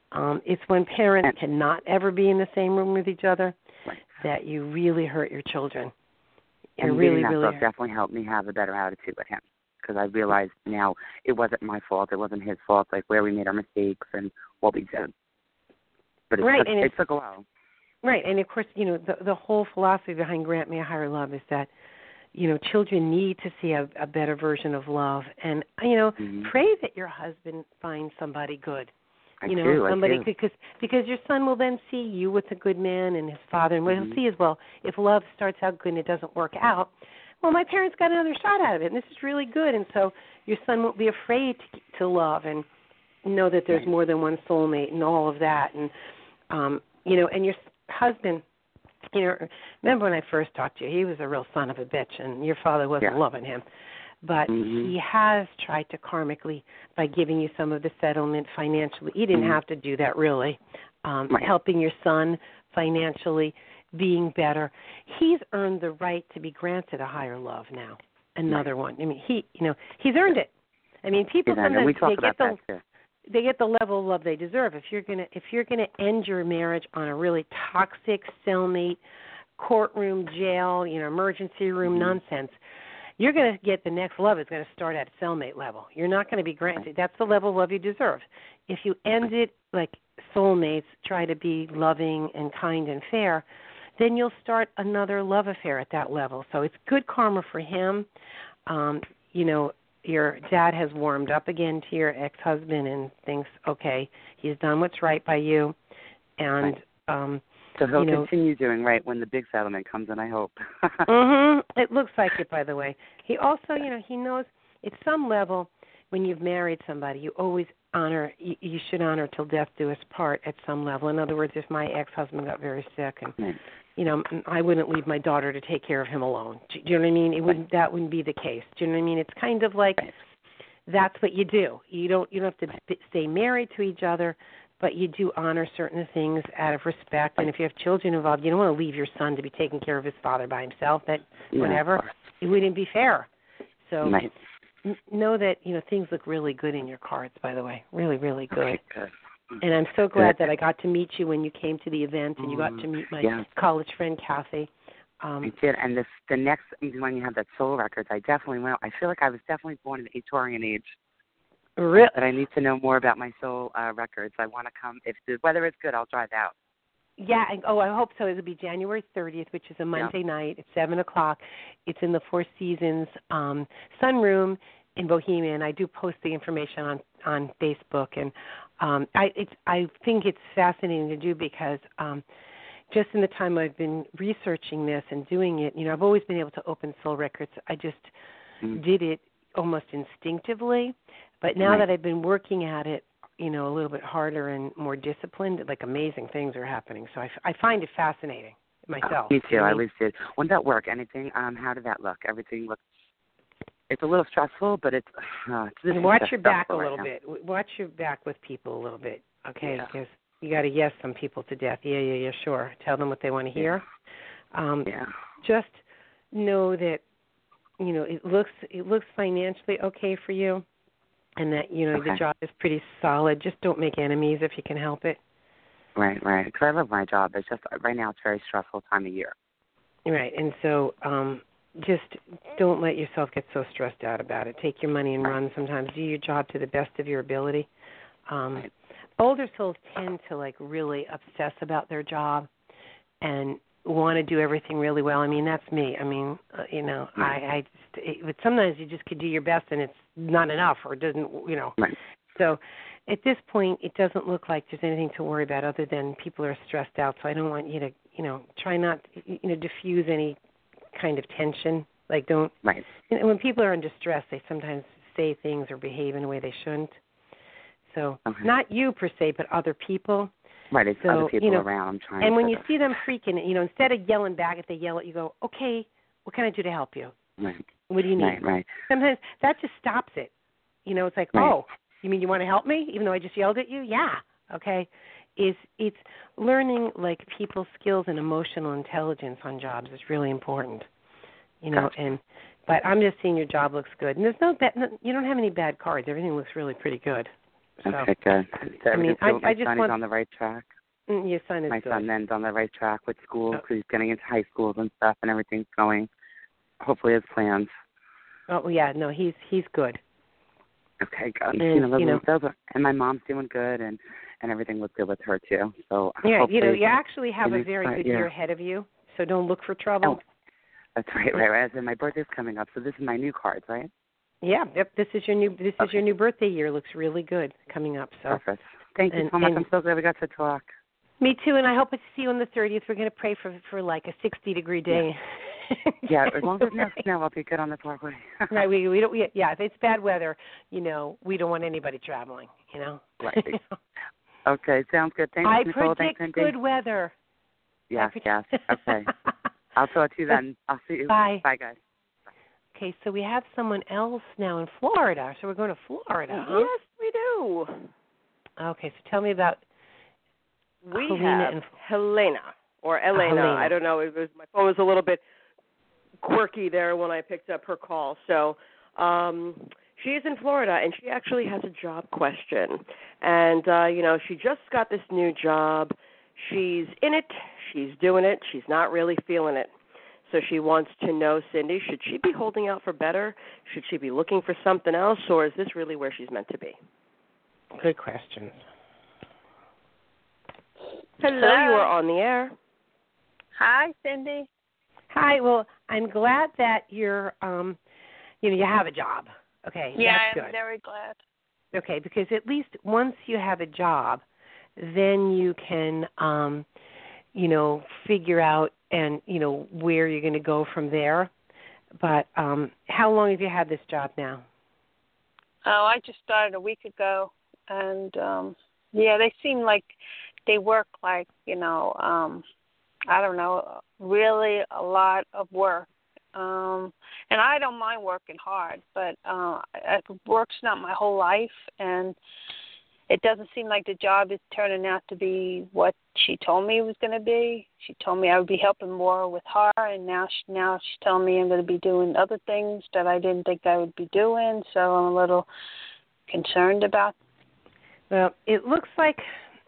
Um, it's when parents and, cannot ever be in the same room with each other right. that you really hurt your children. You and really, reading that really book hurt. definitely helped me have a better attitude with him, because I realized now it wasn't my fault. It wasn't his fault, like where we made our mistakes and what we did. But it, right, took, and it took a while. Right, and of course, you know, the the whole philosophy behind Grant Me a Higher Love is that, you know, children need to see a, a better version of love, and you know, Mm-hmm. pray that your husband finds somebody good. I You know, do, somebody I do. because because your son will then see you with a good man and his father, and what Mm-hmm. he'll see is, well, if love starts out good and it doesn't work out, well, my parents got another shot out of it, and this is really good, and so your son won't be afraid to to love and know that there's Right. more than one soulmate and all of that, and um, you know, and your husband. You know, remember when I first talked to you, he was a real son of a bitch, and your father wasn't Yeah. loving him. But mm-hmm. he has tried to karmically, by giving you some of the settlement financially. He didn't mm-hmm. have to do that, really. Um, right. Helping your son financially, being better. He's earned the right to be granted a higher love now, another right. one. I mean, he, you know, he's earned it. I mean, people He's earned it. sometimes We talk they about get the that too. they get the level of love they deserve. If you're gonna if you're gonna end your marriage on a really toxic cellmate, courtroom, jail, you know, emergency room mm-hmm. nonsense, you're going to get the next love is going to start at cellmate level. You're not going to be granted. That's the level of love you deserve. If you end it like soulmates, try to be loving and kind and fair, then you'll start another love affair at that level. So it's good karma for him. Um, you know, your dad has warmed up again to your ex-husband and thinks, okay, he's done what's right by you. And, um, So he'll you know, continue doing right when the big settlement comes in, I hope. mhm. It looks like it, by the way. He also, you know, he knows at some level when you've married somebody, you always honor, you, you should honor till death do us part at some level. In other words, if my ex-husband got very sick and, right. you know, I wouldn't leave my daughter to take care of him alone. Do you know what I mean? It wouldn't, that wouldn't be the case. Do you know what I mean? It's kind of like right. that's what you do. You don't, you don't have to b- stay married to each other, but you do honor certain things out of respect. And if you have children involved, you don't want to leave your son to be taking care of his father by himself. That Yeah, whatever, it wouldn't be fair. So right. n- know that you know things look really good in your cards. By the way, really, really good. Okay, good. And I'm so glad Good. that I got to meet you when you came to the event, and you got to meet my yeah. college friend Kathy. Um, I did, and this the next when you have that soul records, I definitely went. I feel like I was definitely born in Victorian age. Really? But I need to know more about my soul uh, records. I want to come. If the weather is good, I'll drive out. Yeah. And, oh, I hope so. It'll be January thirtieth, which is a Monday yeah. night at seven o'clock. It's in the Four Seasons um, Sunroom in Bohemia, and I do post the information on on Facebook. And um, I it's I think it's fascinating to do because um, just in the time I've been researching this and doing it, you know, I've always been able to open soul records. I just mm. did it almost instinctively, but now right. that I've been working at it, you know, a little bit harder and more disciplined, like amazing things are happening. So I, I find it fascinating myself. Oh, me too. You know? I always did. What about work? Anything? Um, how did that look? Everything looks. It's a little stressful, but it's. Uh, it's And watch your back a right little now. bit. Watch your back with people a little bit, okay? Yeah. Because you got to yes some people to death. Yeah, yeah, yeah, sure. Tell them what they want to hear. Yeah. Um, yeah. Just know that, you know, it looks it looks financially okay for you, and that you know okay. the job is pretty solid. Just don't make enemies if you can help it. Right, right. Because I love my job. It's just right now it's a very stressful time of year. Right, and so um, just don't let yourself get so stressed out about it. Take your money and right. run. Sometimes do your job to the best of your ability. Um, right. Older souls tend to like really obsess about their job and want to do everything really well. I mean, that's me. I mean, uh, you know, right. I, I just, it, but sometimes you just could do your best and it's not enough or it doesn't, you know. Right. So at this point, it doesn't look like there's anything to worry about other than people are stressed out. So I don't want you to, you know, try not, you know, diffuse any kind of tension. Like don't, right. you know, when people are under stress, they sometimes say things or behave in a way they shouldn't. So okay. not you per se, but other people. Right, it's so, other people you know, around. I'm trying and to when you see them freaking, you know, instead of yelling back, if they yell at you, go, okay, what can I do to help you? Right. What do you need? Right, right. Sometimes that just stops it. You know, it's like, right. oh, you mean you want to help me, even though I just yelled at you? Yeah, okay. Is it's learning like people skills and emotional intelligence on jobs is really important. You know, gotcha. and but I'm just seeing your job looks good, and there's no bad, no, you don't have any bad cards. Everything looks really pretty good. So, okay, good. So I mean, I, my I just son want is on the right track. your son is My good. son then's on the right track with school Oh. because he's getting into high schools and stuff, and everything's going hopefully as planned. Oh yeah, no, he's he's good. Okay, good. And, you know, those, you know, those are, and my mom's doing good, and and everything was good with her too. So yeah, hopefully, you know, you actually have a in very this- good yeah. year ahead of you. So don't look for trouble. Oh, that's right, right, right. And my birthday's coming up, so this is my new cards, right? Yeah, yep. This is your new this is Okay. your new birthday year. Looks really good coming up. So Perfect. Thank you and, so much. and I'm so glad we got to talk. me too. And I hope to see you on the thirtieth. We're going to pray for for like a sixty degree day. Yeah, as long as there's no Right. snow, I'll be good on the parkway. Right. We we don't. We, yeah. If it's bad weather, you know, we don't want anybody traveling. You know. Right. Okay, sounds good. Thanks, I Nicole. predict Thanks, good Cindy. weather. Yes, I yes. predict- Okay. I'll talk to you then. I'll see you. Bye. Bye, guys. Okay, so we have someone else now in Florida. So we're going to Florida, huh? Yes, we do. Okay, so tell me about We Helena have and Helena or Elena. Helena. I don't know. It was my phone was a little bit quirky there when I picked up her call. So um, she is in Florida, and she actually has a job question. And uh, you know, she just got this new job. She's in it. She's doing it. She's not really feeling it. So she wants to know, Cindy, should she be holding out for better? Should she be looking for something else, or is this really where she's meant to be? good questions. Hello, you are on the air. Hi, Cindy. Hi. Well, I'm glad that you're, um, you know, you have a job. Okay, Yeah, that's I'm good. very glad. Okay, because at least once you have a job, then you can, um, you know, figure out and you know where you're going to go from there. But um, how long have you had this job now? Oh, I just started a week ago, and um yeah, they seem like they work like, you know, um I don't know, really a lot of work. Um and I don't mind working hard, but uh I- work's not my whole life, and it doesn't seem like the job is turning out to be what she told me it was going to be. She told me I would be helping more with her, and now she, now she's telling me I'm going to be doing other things that I didn't think I would be doing, so I'm a little concerned about. Well, it looks like,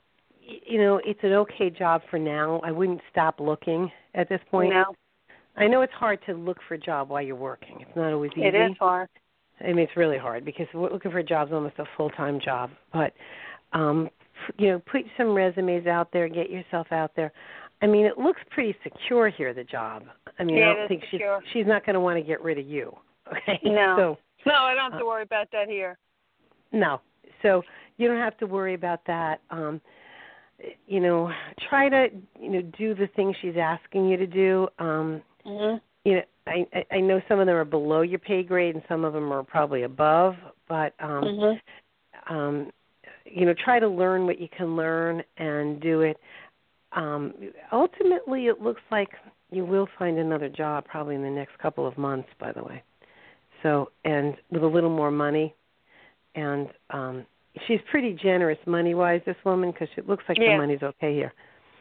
you know, it's an okay job for now. I wouldn't stop looking at this point. No, I know it's hard to look for a job while you're working. It's not always easy. it is hard. I mean, it's really hard because looking for a job is almost a full-time job. But, um, you know, put some resumes out there, get yourself out there. I mean, it looks pretty secure here, the job. I mean, Yeah, I it don't is think secure. she's she's not going to want to get rid of you. Okay. No. So No, I don't have to uh, worry about that here. no. So you don't have to worry about that. Um, you know, try to you know do the things she's asking you to do. Um, Mhm. you know, I, I I know some of them are below your pay grade and some of them are probably above, but um, Mhm. um, you know, try to learn what you can learn and do it. Um, ultimately, it looks like you will find another job probably in the next couple of months. By the way, so and with a little more money, and um, she's pretty generous money-wise. This woman, because it looks like Yeah. the money's okay here.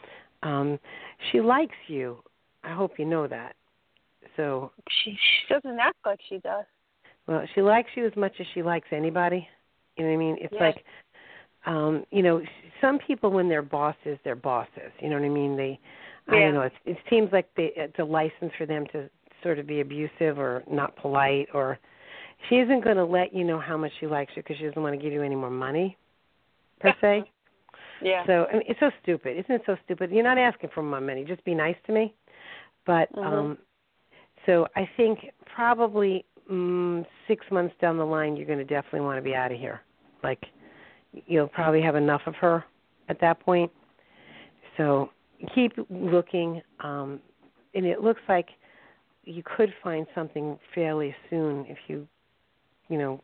Um, she likes you. I hope you know that. So, She, she doesn't act like she does. well, she likes you as much as she likes anybody. You know what I mean? It's Yes. like, um, you know, some people when they're bosses, they're bosses. You know what I mean? They, I Yeah. don't know. It, it seems like they, it's a license for them to sort of be abusive or not polite, or she isn't going to let you know how much she likes you because she doesn't want to give you any more money, per se. Yeah. So I mean, it's so stupid, isn't it? So stupid. You're not asking for my money. Just be nice to me. But Mhm. um, so I think probably mm, six months down the line, you're going to definitely want to be out of here. Like you'll probably have enough of her at that point. So keep looking, um, and it looks like you could find something fairly soon if you, you know,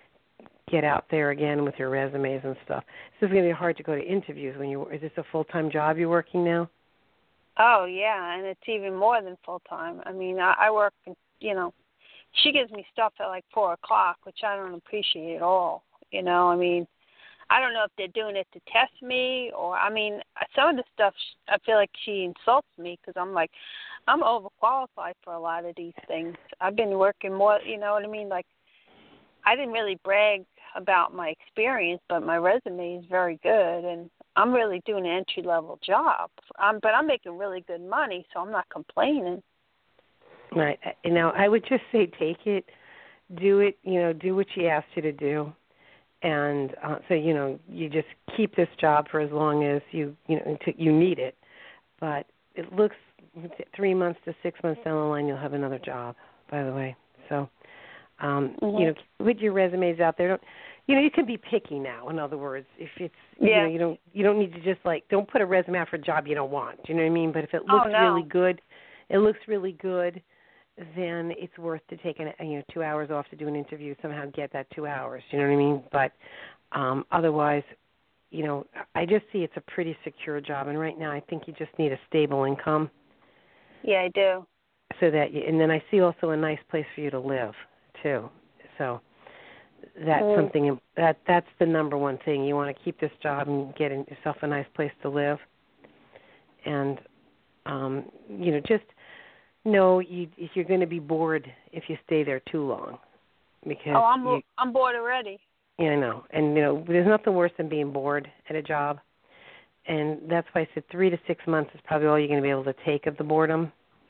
get out there again with your resumes and stuff. This is going to be hard to go to interviews when you. Is this a full time job you're working now? Oh yeah, and it's even more than full time. I mean, I, I work. You know, she gives me stuff at like four o'clock, which I don't appreciate at all. You know, I mean, I don't know if they're doing it to test me, or I mean, some of the stuff I feel like she insults me because I'm like, I'm overqualified for a lot of these things. I've been working more. You know what I mean? Like, I didn't really brag about my experience, but my resume is very good, and I'm really doing an entry level job. Um, but I'm making really good money, so I'm not complaining. Right. You know, I would just say take it, do it. You know, do what she asked you to do, and uh, so you know, you just keep this job for as long as you you know until you need it. But it looks three months to six months down the line, you'll have another job. By the way, so. Um, Mm-hmm. You know, put your resumes out there. Don't, you know, you can be picky now. In other words, if it's, yeah. you know, you don't, you don't need to just like, don't put a resume out for a job you don't want. Do you know what I mean? But if it looks oh, no. really good, it looks really good, then it's worth to take an, you know, two hours off to do an interview. Somehow get that two hours. You know what I mean? But um, otherwise, you know, I just see it's a pretty secure job, and right now I think you just need a stable income. Yeah, I do. So that, you, and then I see also a nice place for you to live too. So that's mm. something that that's the number one thing. You want to keep this job and get yourself a nice place to live. And um, you know, just know you, if you're going to be bored if you stay there too long. Because oh, I'm you, I'm bored already. Yeah, I know. And you know, there's nothing worse than being bored at a job. And that's why I said three to six months is probably all you're going to be able to take of the boredom.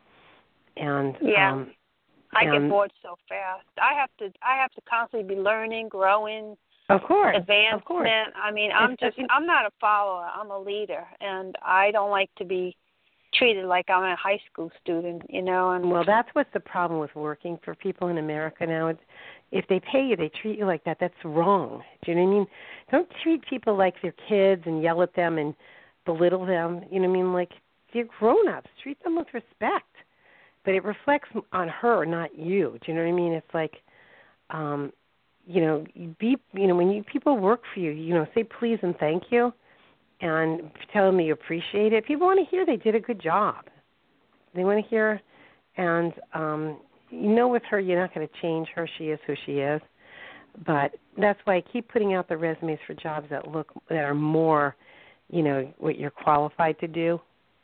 And yeah. um, I and, get bored so fast. I have to I have to constantly be learning, growing, of course, advancement. Of course. I mean, I'm just I'm not a follower. I'm a leader, and I don't like to be treated like I'm a high school student, you know. And well, that's what's the problem with working for people in America now. It's, if they pay you, they treat you like that. That's wrong. Do you know what I mean? Don't treat people like they're kids and yell at them and belittle them. You know what I mean? Like they're grown-ups. Treat them with respect. But it reflects on her, not you. Do you know what I mean? It's like, um, you know, be you know when you people work for you, you know, say please and thank you, and tell them you appreciate it. People want to hear they did a good job. They want to hear, and um, you know, with her, you're not going to change her. She is who she is. But that's why I keep putting out the resumes for jobs that look that are more, you know, what you're qualified to do.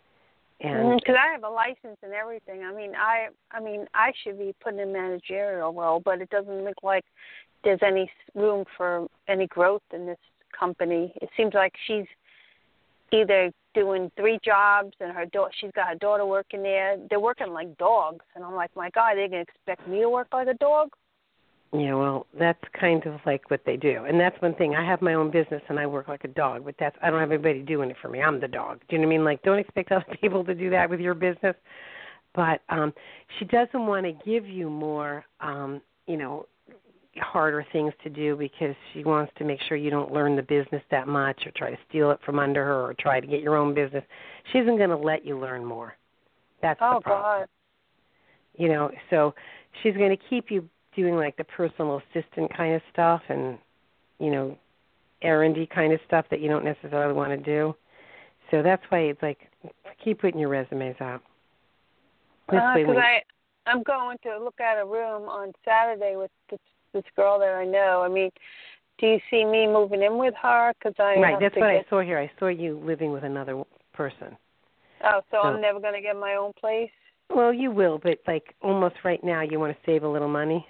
And because I have a license and everything, I mean, I, I mean, I should be put in a managerial role, but it doesn't look like there's any room for any growth in this company. It seems like she's either doing three jobs and her daughter, she's got her daughter working there. They're working like dogs, and I'm like, my God, they're gonna expect me to work like a dog? Yeah, well, that's kind of like what they do, and that's one thing. I have my own business, and I work like a dog, but that's I don't have anybody doing it for me. I'm the dog. Do you know what I mean? Like, don't expect other people to do that with your business. But um, she doesn't want to give you more, um, you know, harder things to do because she wants to make sure you don't learn the business that much or try to steal it from under her or try to get your own business. She isn't going to let you learn more. That's oh, the problem. God. You know, so she's going to keep you doing like the personal assistant kind of stuff and, you know, errandy kind of stuff that you don't necessarily want to do. So that's why it's like keep putting your resumes out. Because uh, I, I'm going to look at a room on Saturday with this, this girl that I know. I mean, do you see me moving in with her? Cause I right, have that's to what get... I saw here. I saw you living with another person. Oh, so, so I'm never going to get my own place? Well, you will, but like almost right now you want to save a little money.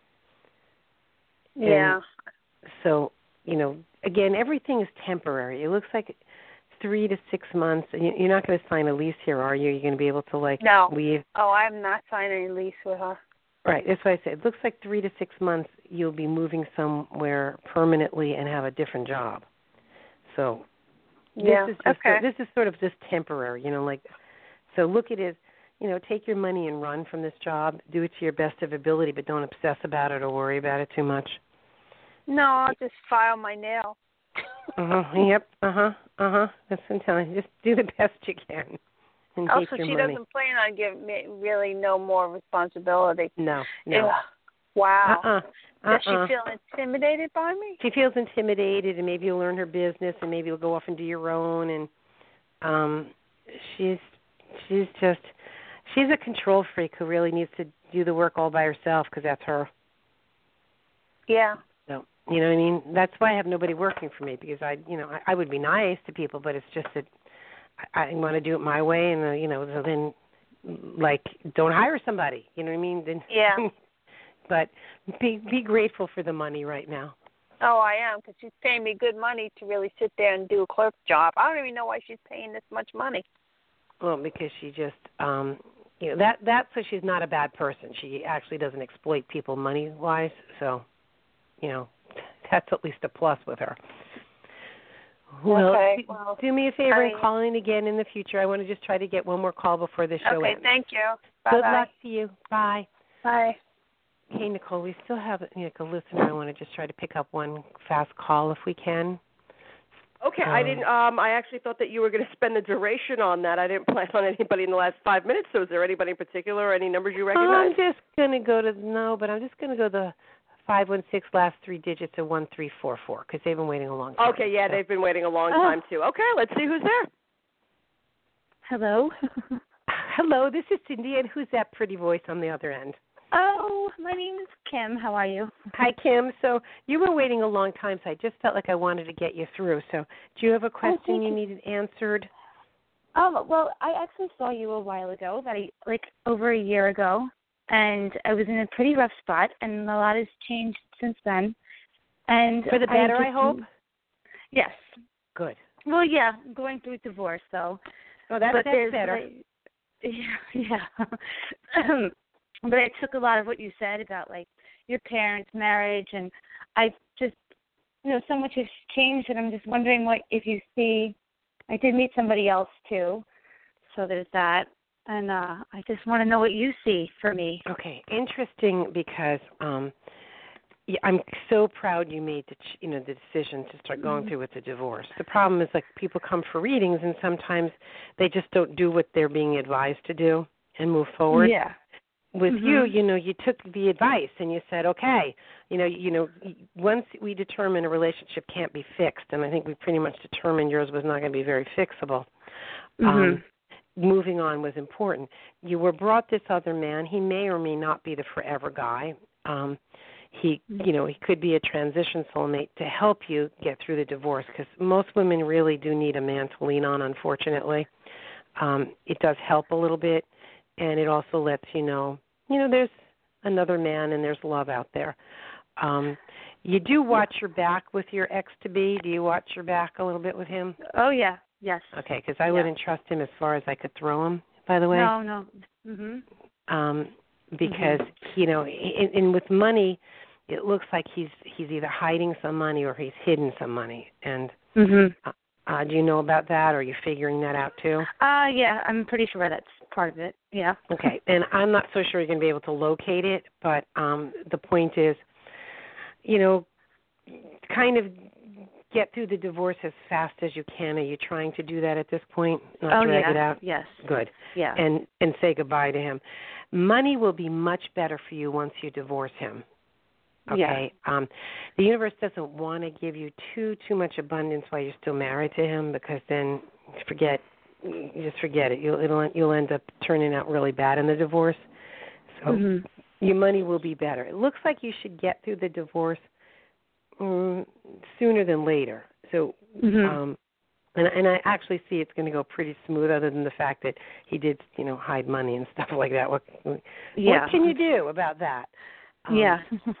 Yeah. And so, you know, again, everything is temporary. It looks like three to six months. And you're not going to sign a lease here, are you? You're going to be able to, like, no. leave? Oh, I'm not signing a lease with her. Right. That's what I said. It looks like three to six months you'll be moving somewhere permanently and have a different job. So this yeah. is just okay. so, this is sort of just temporary, you know, like, so look at it, you know, take your money and run from this job. Do it to your best of ability, but don't obsess about it or worry about it too much. No, I'll just file my nail. uh-huh. Yep. Uh-huh. Uh-huh. That's what I'm telling you. Just do the best you can. And also, take your she money. doesn't plan on giving me really no more responsibility. No. No. Ugh. Wow. Uh-uh. Uh-uh. Does she feel intimidated by me? She feels intimidated, and maybe you'll learn her business, and maybe you'll go off and do your own. And um, she's she's just she's a control freak who really needs to do the work all by herself because that's her. Yeah. So you know what I mean? That's why I have nobody working for me because I, you know, I, I would be nice to people, but it's just that I, I want to do it my way, and uh, you know, so then like don't hire somebody. You know what I mean? Then yeah. But be be grateful for the money right now. Oh, I am, because she's paying me good money to really sit there and do a clerk job. I don't even know why she's paying this much money. Well, because she just, um, you know, that that's so she's not a bad person. She actually doesn't exploit people money-wise. So, you know, that's at least a plus with her. Well, okay, do, well, do me a favor I and mean, call in again in the future. I want to just try to get one more call before the show okay, ends. thank you. Good Bye-bye. luck to you. Bye. Bye. Hey, Nicole, we still have you know, a listener. I want to just try to pick up one fast call if we can. Okay, um, I didn't. Um, I actually thought that you were going to spend the duration on that. I didn't plan on anybody in the last five minutes. So, is there anybody in particular or any numbers you recognize? I'm just going to go to no, but I'm just going to go the five one six last three digits of one three four four because they've been waiting a long time. Okay, yeah, so. they've been waiting a long Oh. time too. Okay, let's see who's there. Hello. Hello, this is Cindy, and who's that pretty voice on the other end? Oh, my name is Kim. How are you? Hi, Kim. So you were waiting a long time, so I just felt like I wanted to get you through. So do you have a question you, you needed answered? Um, well, I actually saw you a while ago, about a, like over a year ago, and I was in a pretty rough spot, and a lot has changed since then. And For the better, I, I just, hope? Yes. Good. Well, yeah, I'm going through a divorce, though. Oh, that, but that's better. Like, yeah, yeah. Um, but I took a lot of what you said about, like, your parents' marriage, and I just, you know, so much has changed, and I'm just wondering what, if you see, I did meet somebody else, too, so there's that, and uh, I just want to know what you see for me. Okay, interesting because um, yeah, I'm so proud you made the, ch- you know, the decision to start going through with the divorce. The problem is, like, people come for readings, and sometimes they just don't do what they're being advised to do and move forward. Yeah. With mm-hmm. you, you know, you took the advice and you said, okay, you know, you know, once we determine a relationship can't be fixed, and I think we pretty much determined yours was not going to be very fixable. Mm-hmm. Um, moving on was important. You were brought this other man. He may or may not be the forever guy. Um, he, you know, he could be a transition soulmate to help you get through the divorce because most women really do need a man to lean on, unfortunately. Um, it does help a little bit. And it also lets you know, you know, there's another man and there's love out there. Um, you do watch your back with your ex-to-be. Do you watch your back a little bit with him? Oh, yeah, yes. Okay, because I yeah. wouldn't trust him as far as I could throw him, by the way. No, no. Mm-hmm. Um, because, mm-hmm. you know, and, and with money, it looks like he's he's either hiding some money or he's hidden some money. And Mm-hmm. uh, uh, do you know about that, or are you figuring that out too? Uh, yeah, I'm pretty sure that's part of it, yeah. Okay, and I'm not so sure you're going to be able to locate it, but um, the point is, you know, kind of get through the divorce as fast as you can. Are you trying to do that at this point? Not oh, drag yeah. it out? Yes. Good. Yeah. And and say goodbye to him. Money will be much better for you once you divorce him. Okay. Yeah. Um, the universe doesn't want to give you too too much abundance while you're still married to him, because then forget, you just forget it. You'll it'll, you'll end up turning out really bad in the divorce. So mm-hmm. your money will be better. It looks like you should get through the divorce um, sooner than later. So, mm-hmm. um, and and I actually see it's going to go pretty smooth, other than the fact that he did, you know, hide money and stuff like that. What yeah. what can you do about that? Um, yeah.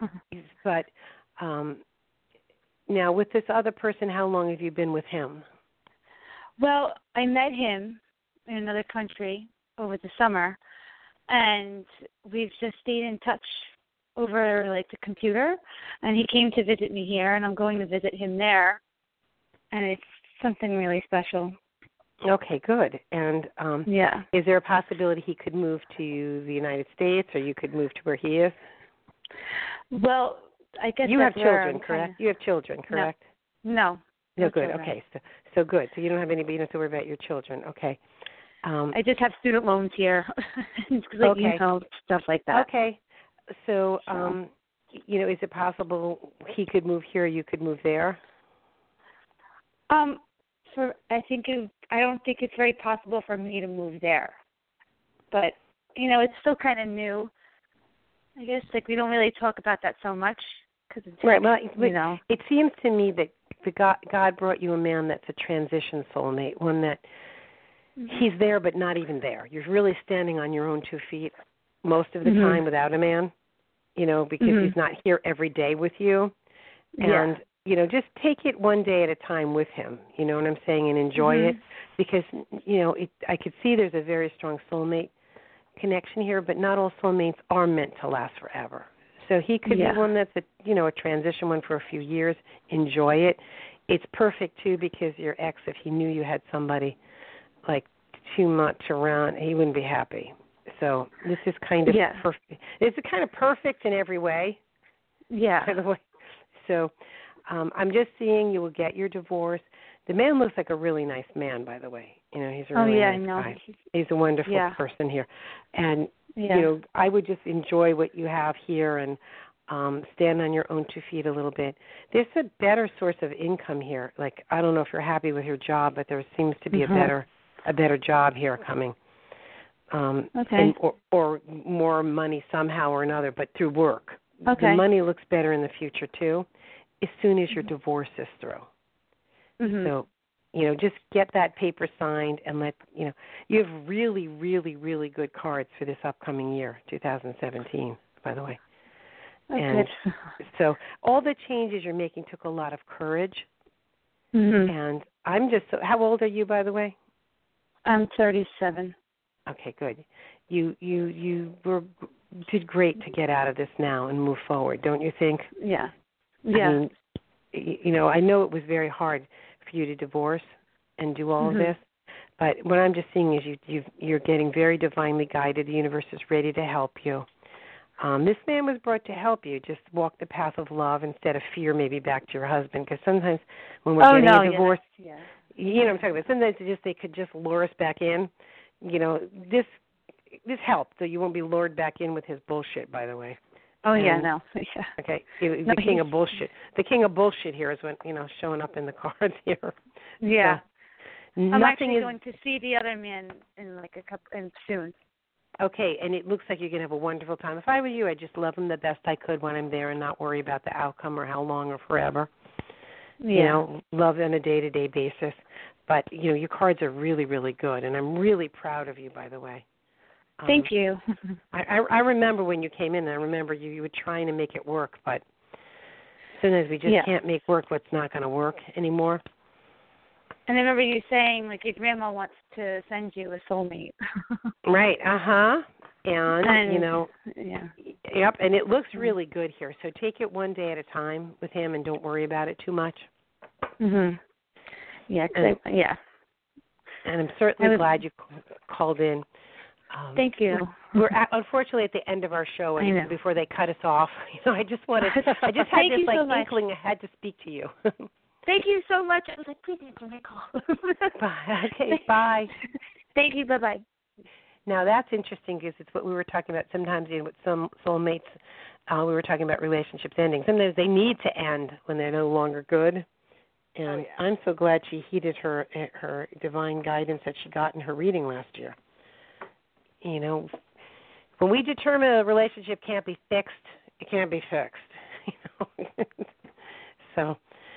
but um, now with this other person, how long have you been with him? Well, I met him in another country over the summer, and we've just stayed in touch over like the computer. And he came to visit me here, and I'm going to visit him there, and it's something really special. Okay, good. And um, yeah, is there a possibility he could move to the United States, or you could move to where he is? Well, I guess you that's have children, kinda... correct? You have children, correct? No. No, no good. children. Okay, so so good. So you don't have anybody, you don't have to worry about your children. Okay. Um, I just have student loans here, like, okay. you know, stuff like that. Okay. So, um, you know, is it possible he could move here, you could move there? Um, for I think it, I don't think it's very possible for me to move there, but you know, it's still kind of new. I guess like we don't really talk about that so much because it's right. Well, you know, it seems to me that the God, God brought you a man that's a transition soulmate, one that mm-hmm. he's there but not even there. You're really standing on your own two feet most of the mm-hmm. time without a man, you know, because mm-hmm. he's not here every day with you. And yeah. you know, just take it one day at a time with him. You know what I'm saying, and enjoy Mhm. it, because you know, it, I could see there's a very strong soulmate connection here, but not all soulmates are meant to last forever. So he could Yeah. be one that's a you know a transition one for a few years. Enjoy it. It's perfect too, because your ex, if he knew you had somebody like too much around, he wouldn't be happy. So this is kind of Yeah. perfect. It's kind of perfect in every way. Yeah. By the way, so um, I'm just seeing you will get your divorce. The man looks like a really nice man, by the way. You know, he's a Oh really yeah, nice I know. guy. He's a wonderful Yeah. person here, and Yeah. you know, I would just enjoy what you have here and um, stand on your own two feet a little bit. There's a better source of income here. Like, I don't know if you're happy with your job, but there seems to be Mhm. a better a better job here coming. Um, Okay. and, or, or more money somehow or another, but through work. Okay. The money looks better in the future too, as soon as your divorce is through. Mhm. So, you know, just get that paper signed and let you know. You have really, really, really good cards for this upcoming year, two thousand seventeen. By the way. Oh, And good. so all the changes you're making took a lot of courage. Mhm. And I'm just so. How old are you, by the way? I'm thirty-seven. Okay, good. You you you were did great to get out of this now and move forward, don't you think? Yeah. Yeah. I mean, y- you know, I know it was very hard for you to divorce and do all Mhm. of this, but what I'm just seeing is you you you're getting very divinely guided. The universe is ready to help you. Um, this man was brought to help you. Just walk the path of love instead of fear, maybe back to your husband. Because sometimes when we're Oh, getting no, a divorce, yeah. you know what I'm talking about. Sometimes it just they could just lure us back in. You know, this this helped, so you won't be lured back in with his bullshit. By the way. Oh yeah, And- no. Yeah. Okay, the No, king he's- of bullshit. The king of bullshit here is when you know showing up in the cards here. Yeah. So, I'm nothing actually is going to see the other man in like a couple in soon. okay, and it looks like you're gonna have a wonderful time. If I were you, I'd just love him the best I could when I'm there and not worry about the outcome or how long or forever. Yeah. You know, love on a day-to-day basis. But you know, your cards are really, really good, and I'm really proud of you, by the way. Um, Thank you. I, I I remember when you came in. I remember you you were trying to make it work, but sometimes we just Yeah. can't make work what's not going to work anymore. And I remember you saying like your grandma wants to send you a soulmate. Right. Uh huh. And, And- you know, Yeah. yep. And it looks really good here. So take it one day at a time with him, and don't worry about it too much. Mhm. Yeah. 'cause And- I, yeah. And I'm certainly I was- glad you c- called in. Um, Thank you. We're at, unfortunately at the end of our show, I know. and before they cut us off, you know, I just wanted, I just had Thank this you like so much. inkling I had to speak to you. Thank you so much. I was like, please answer my call. Bye. Okay, bye. Thank you. Bye bye. Now that's interesting because it's what we were talking about. Sometimes, you know, with some soulmates, uh, we were talking about relationships ending. Sometimes they need to end when they're no longer good. And Oh, yeah. I'm so glad she heeded her her divine guidance that she got in her reading last year. You know, when we determine a relationship can't be fixed, it can't be fixed. You know? So,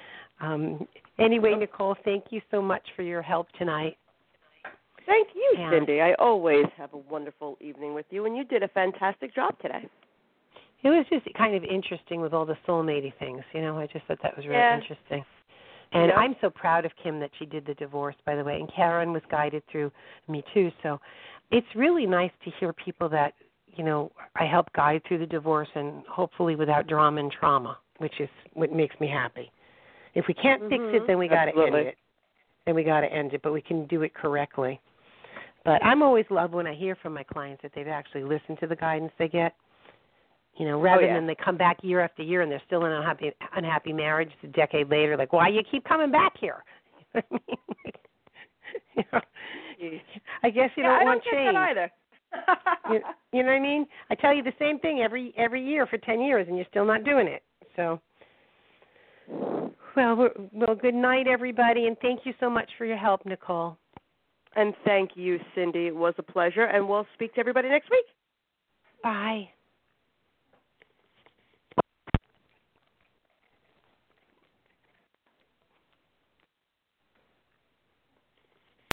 um, anyway, Nicole, thank you so much for your help tonight. Thank you, And- Cindy. I always have a wonderful evening with you, and you did a fantastic job today. It was just kind of interesting with all the soulmatey things. You know, I just thought that was really Yeah. interesting. And Yeah. I'm so proud of Kim that she did the divorce, by the way. And Karen was guided through me, too. So it's really nice to hear people that, you know, I help guide through the divorce and hopefully without drama and trauma, which is what makes me happy. If we can't fix it, then we got to end Absolutely. it. Then we got to end it, but we can do it correctly. But I'm always loved when I hear from my clients that they've actually listened to the guidance they get. You know, rather Oh, yeah. than they come back year after year and they're still in an unhappy, unhappy marriage a decade later, like, why you keep coming back here? You know what I mean? You know, I guess you yeah, don't I want don't change. get that either. you, you know what I mean? I tell you the same thing every every year for ten years, and you're still not doing it. So, well, we're, well, good night, everybody, and thank you so much for your help, Nicole. And thank you, Cindy. It was a pleasure, and we'll speak to everybody next week. Bye.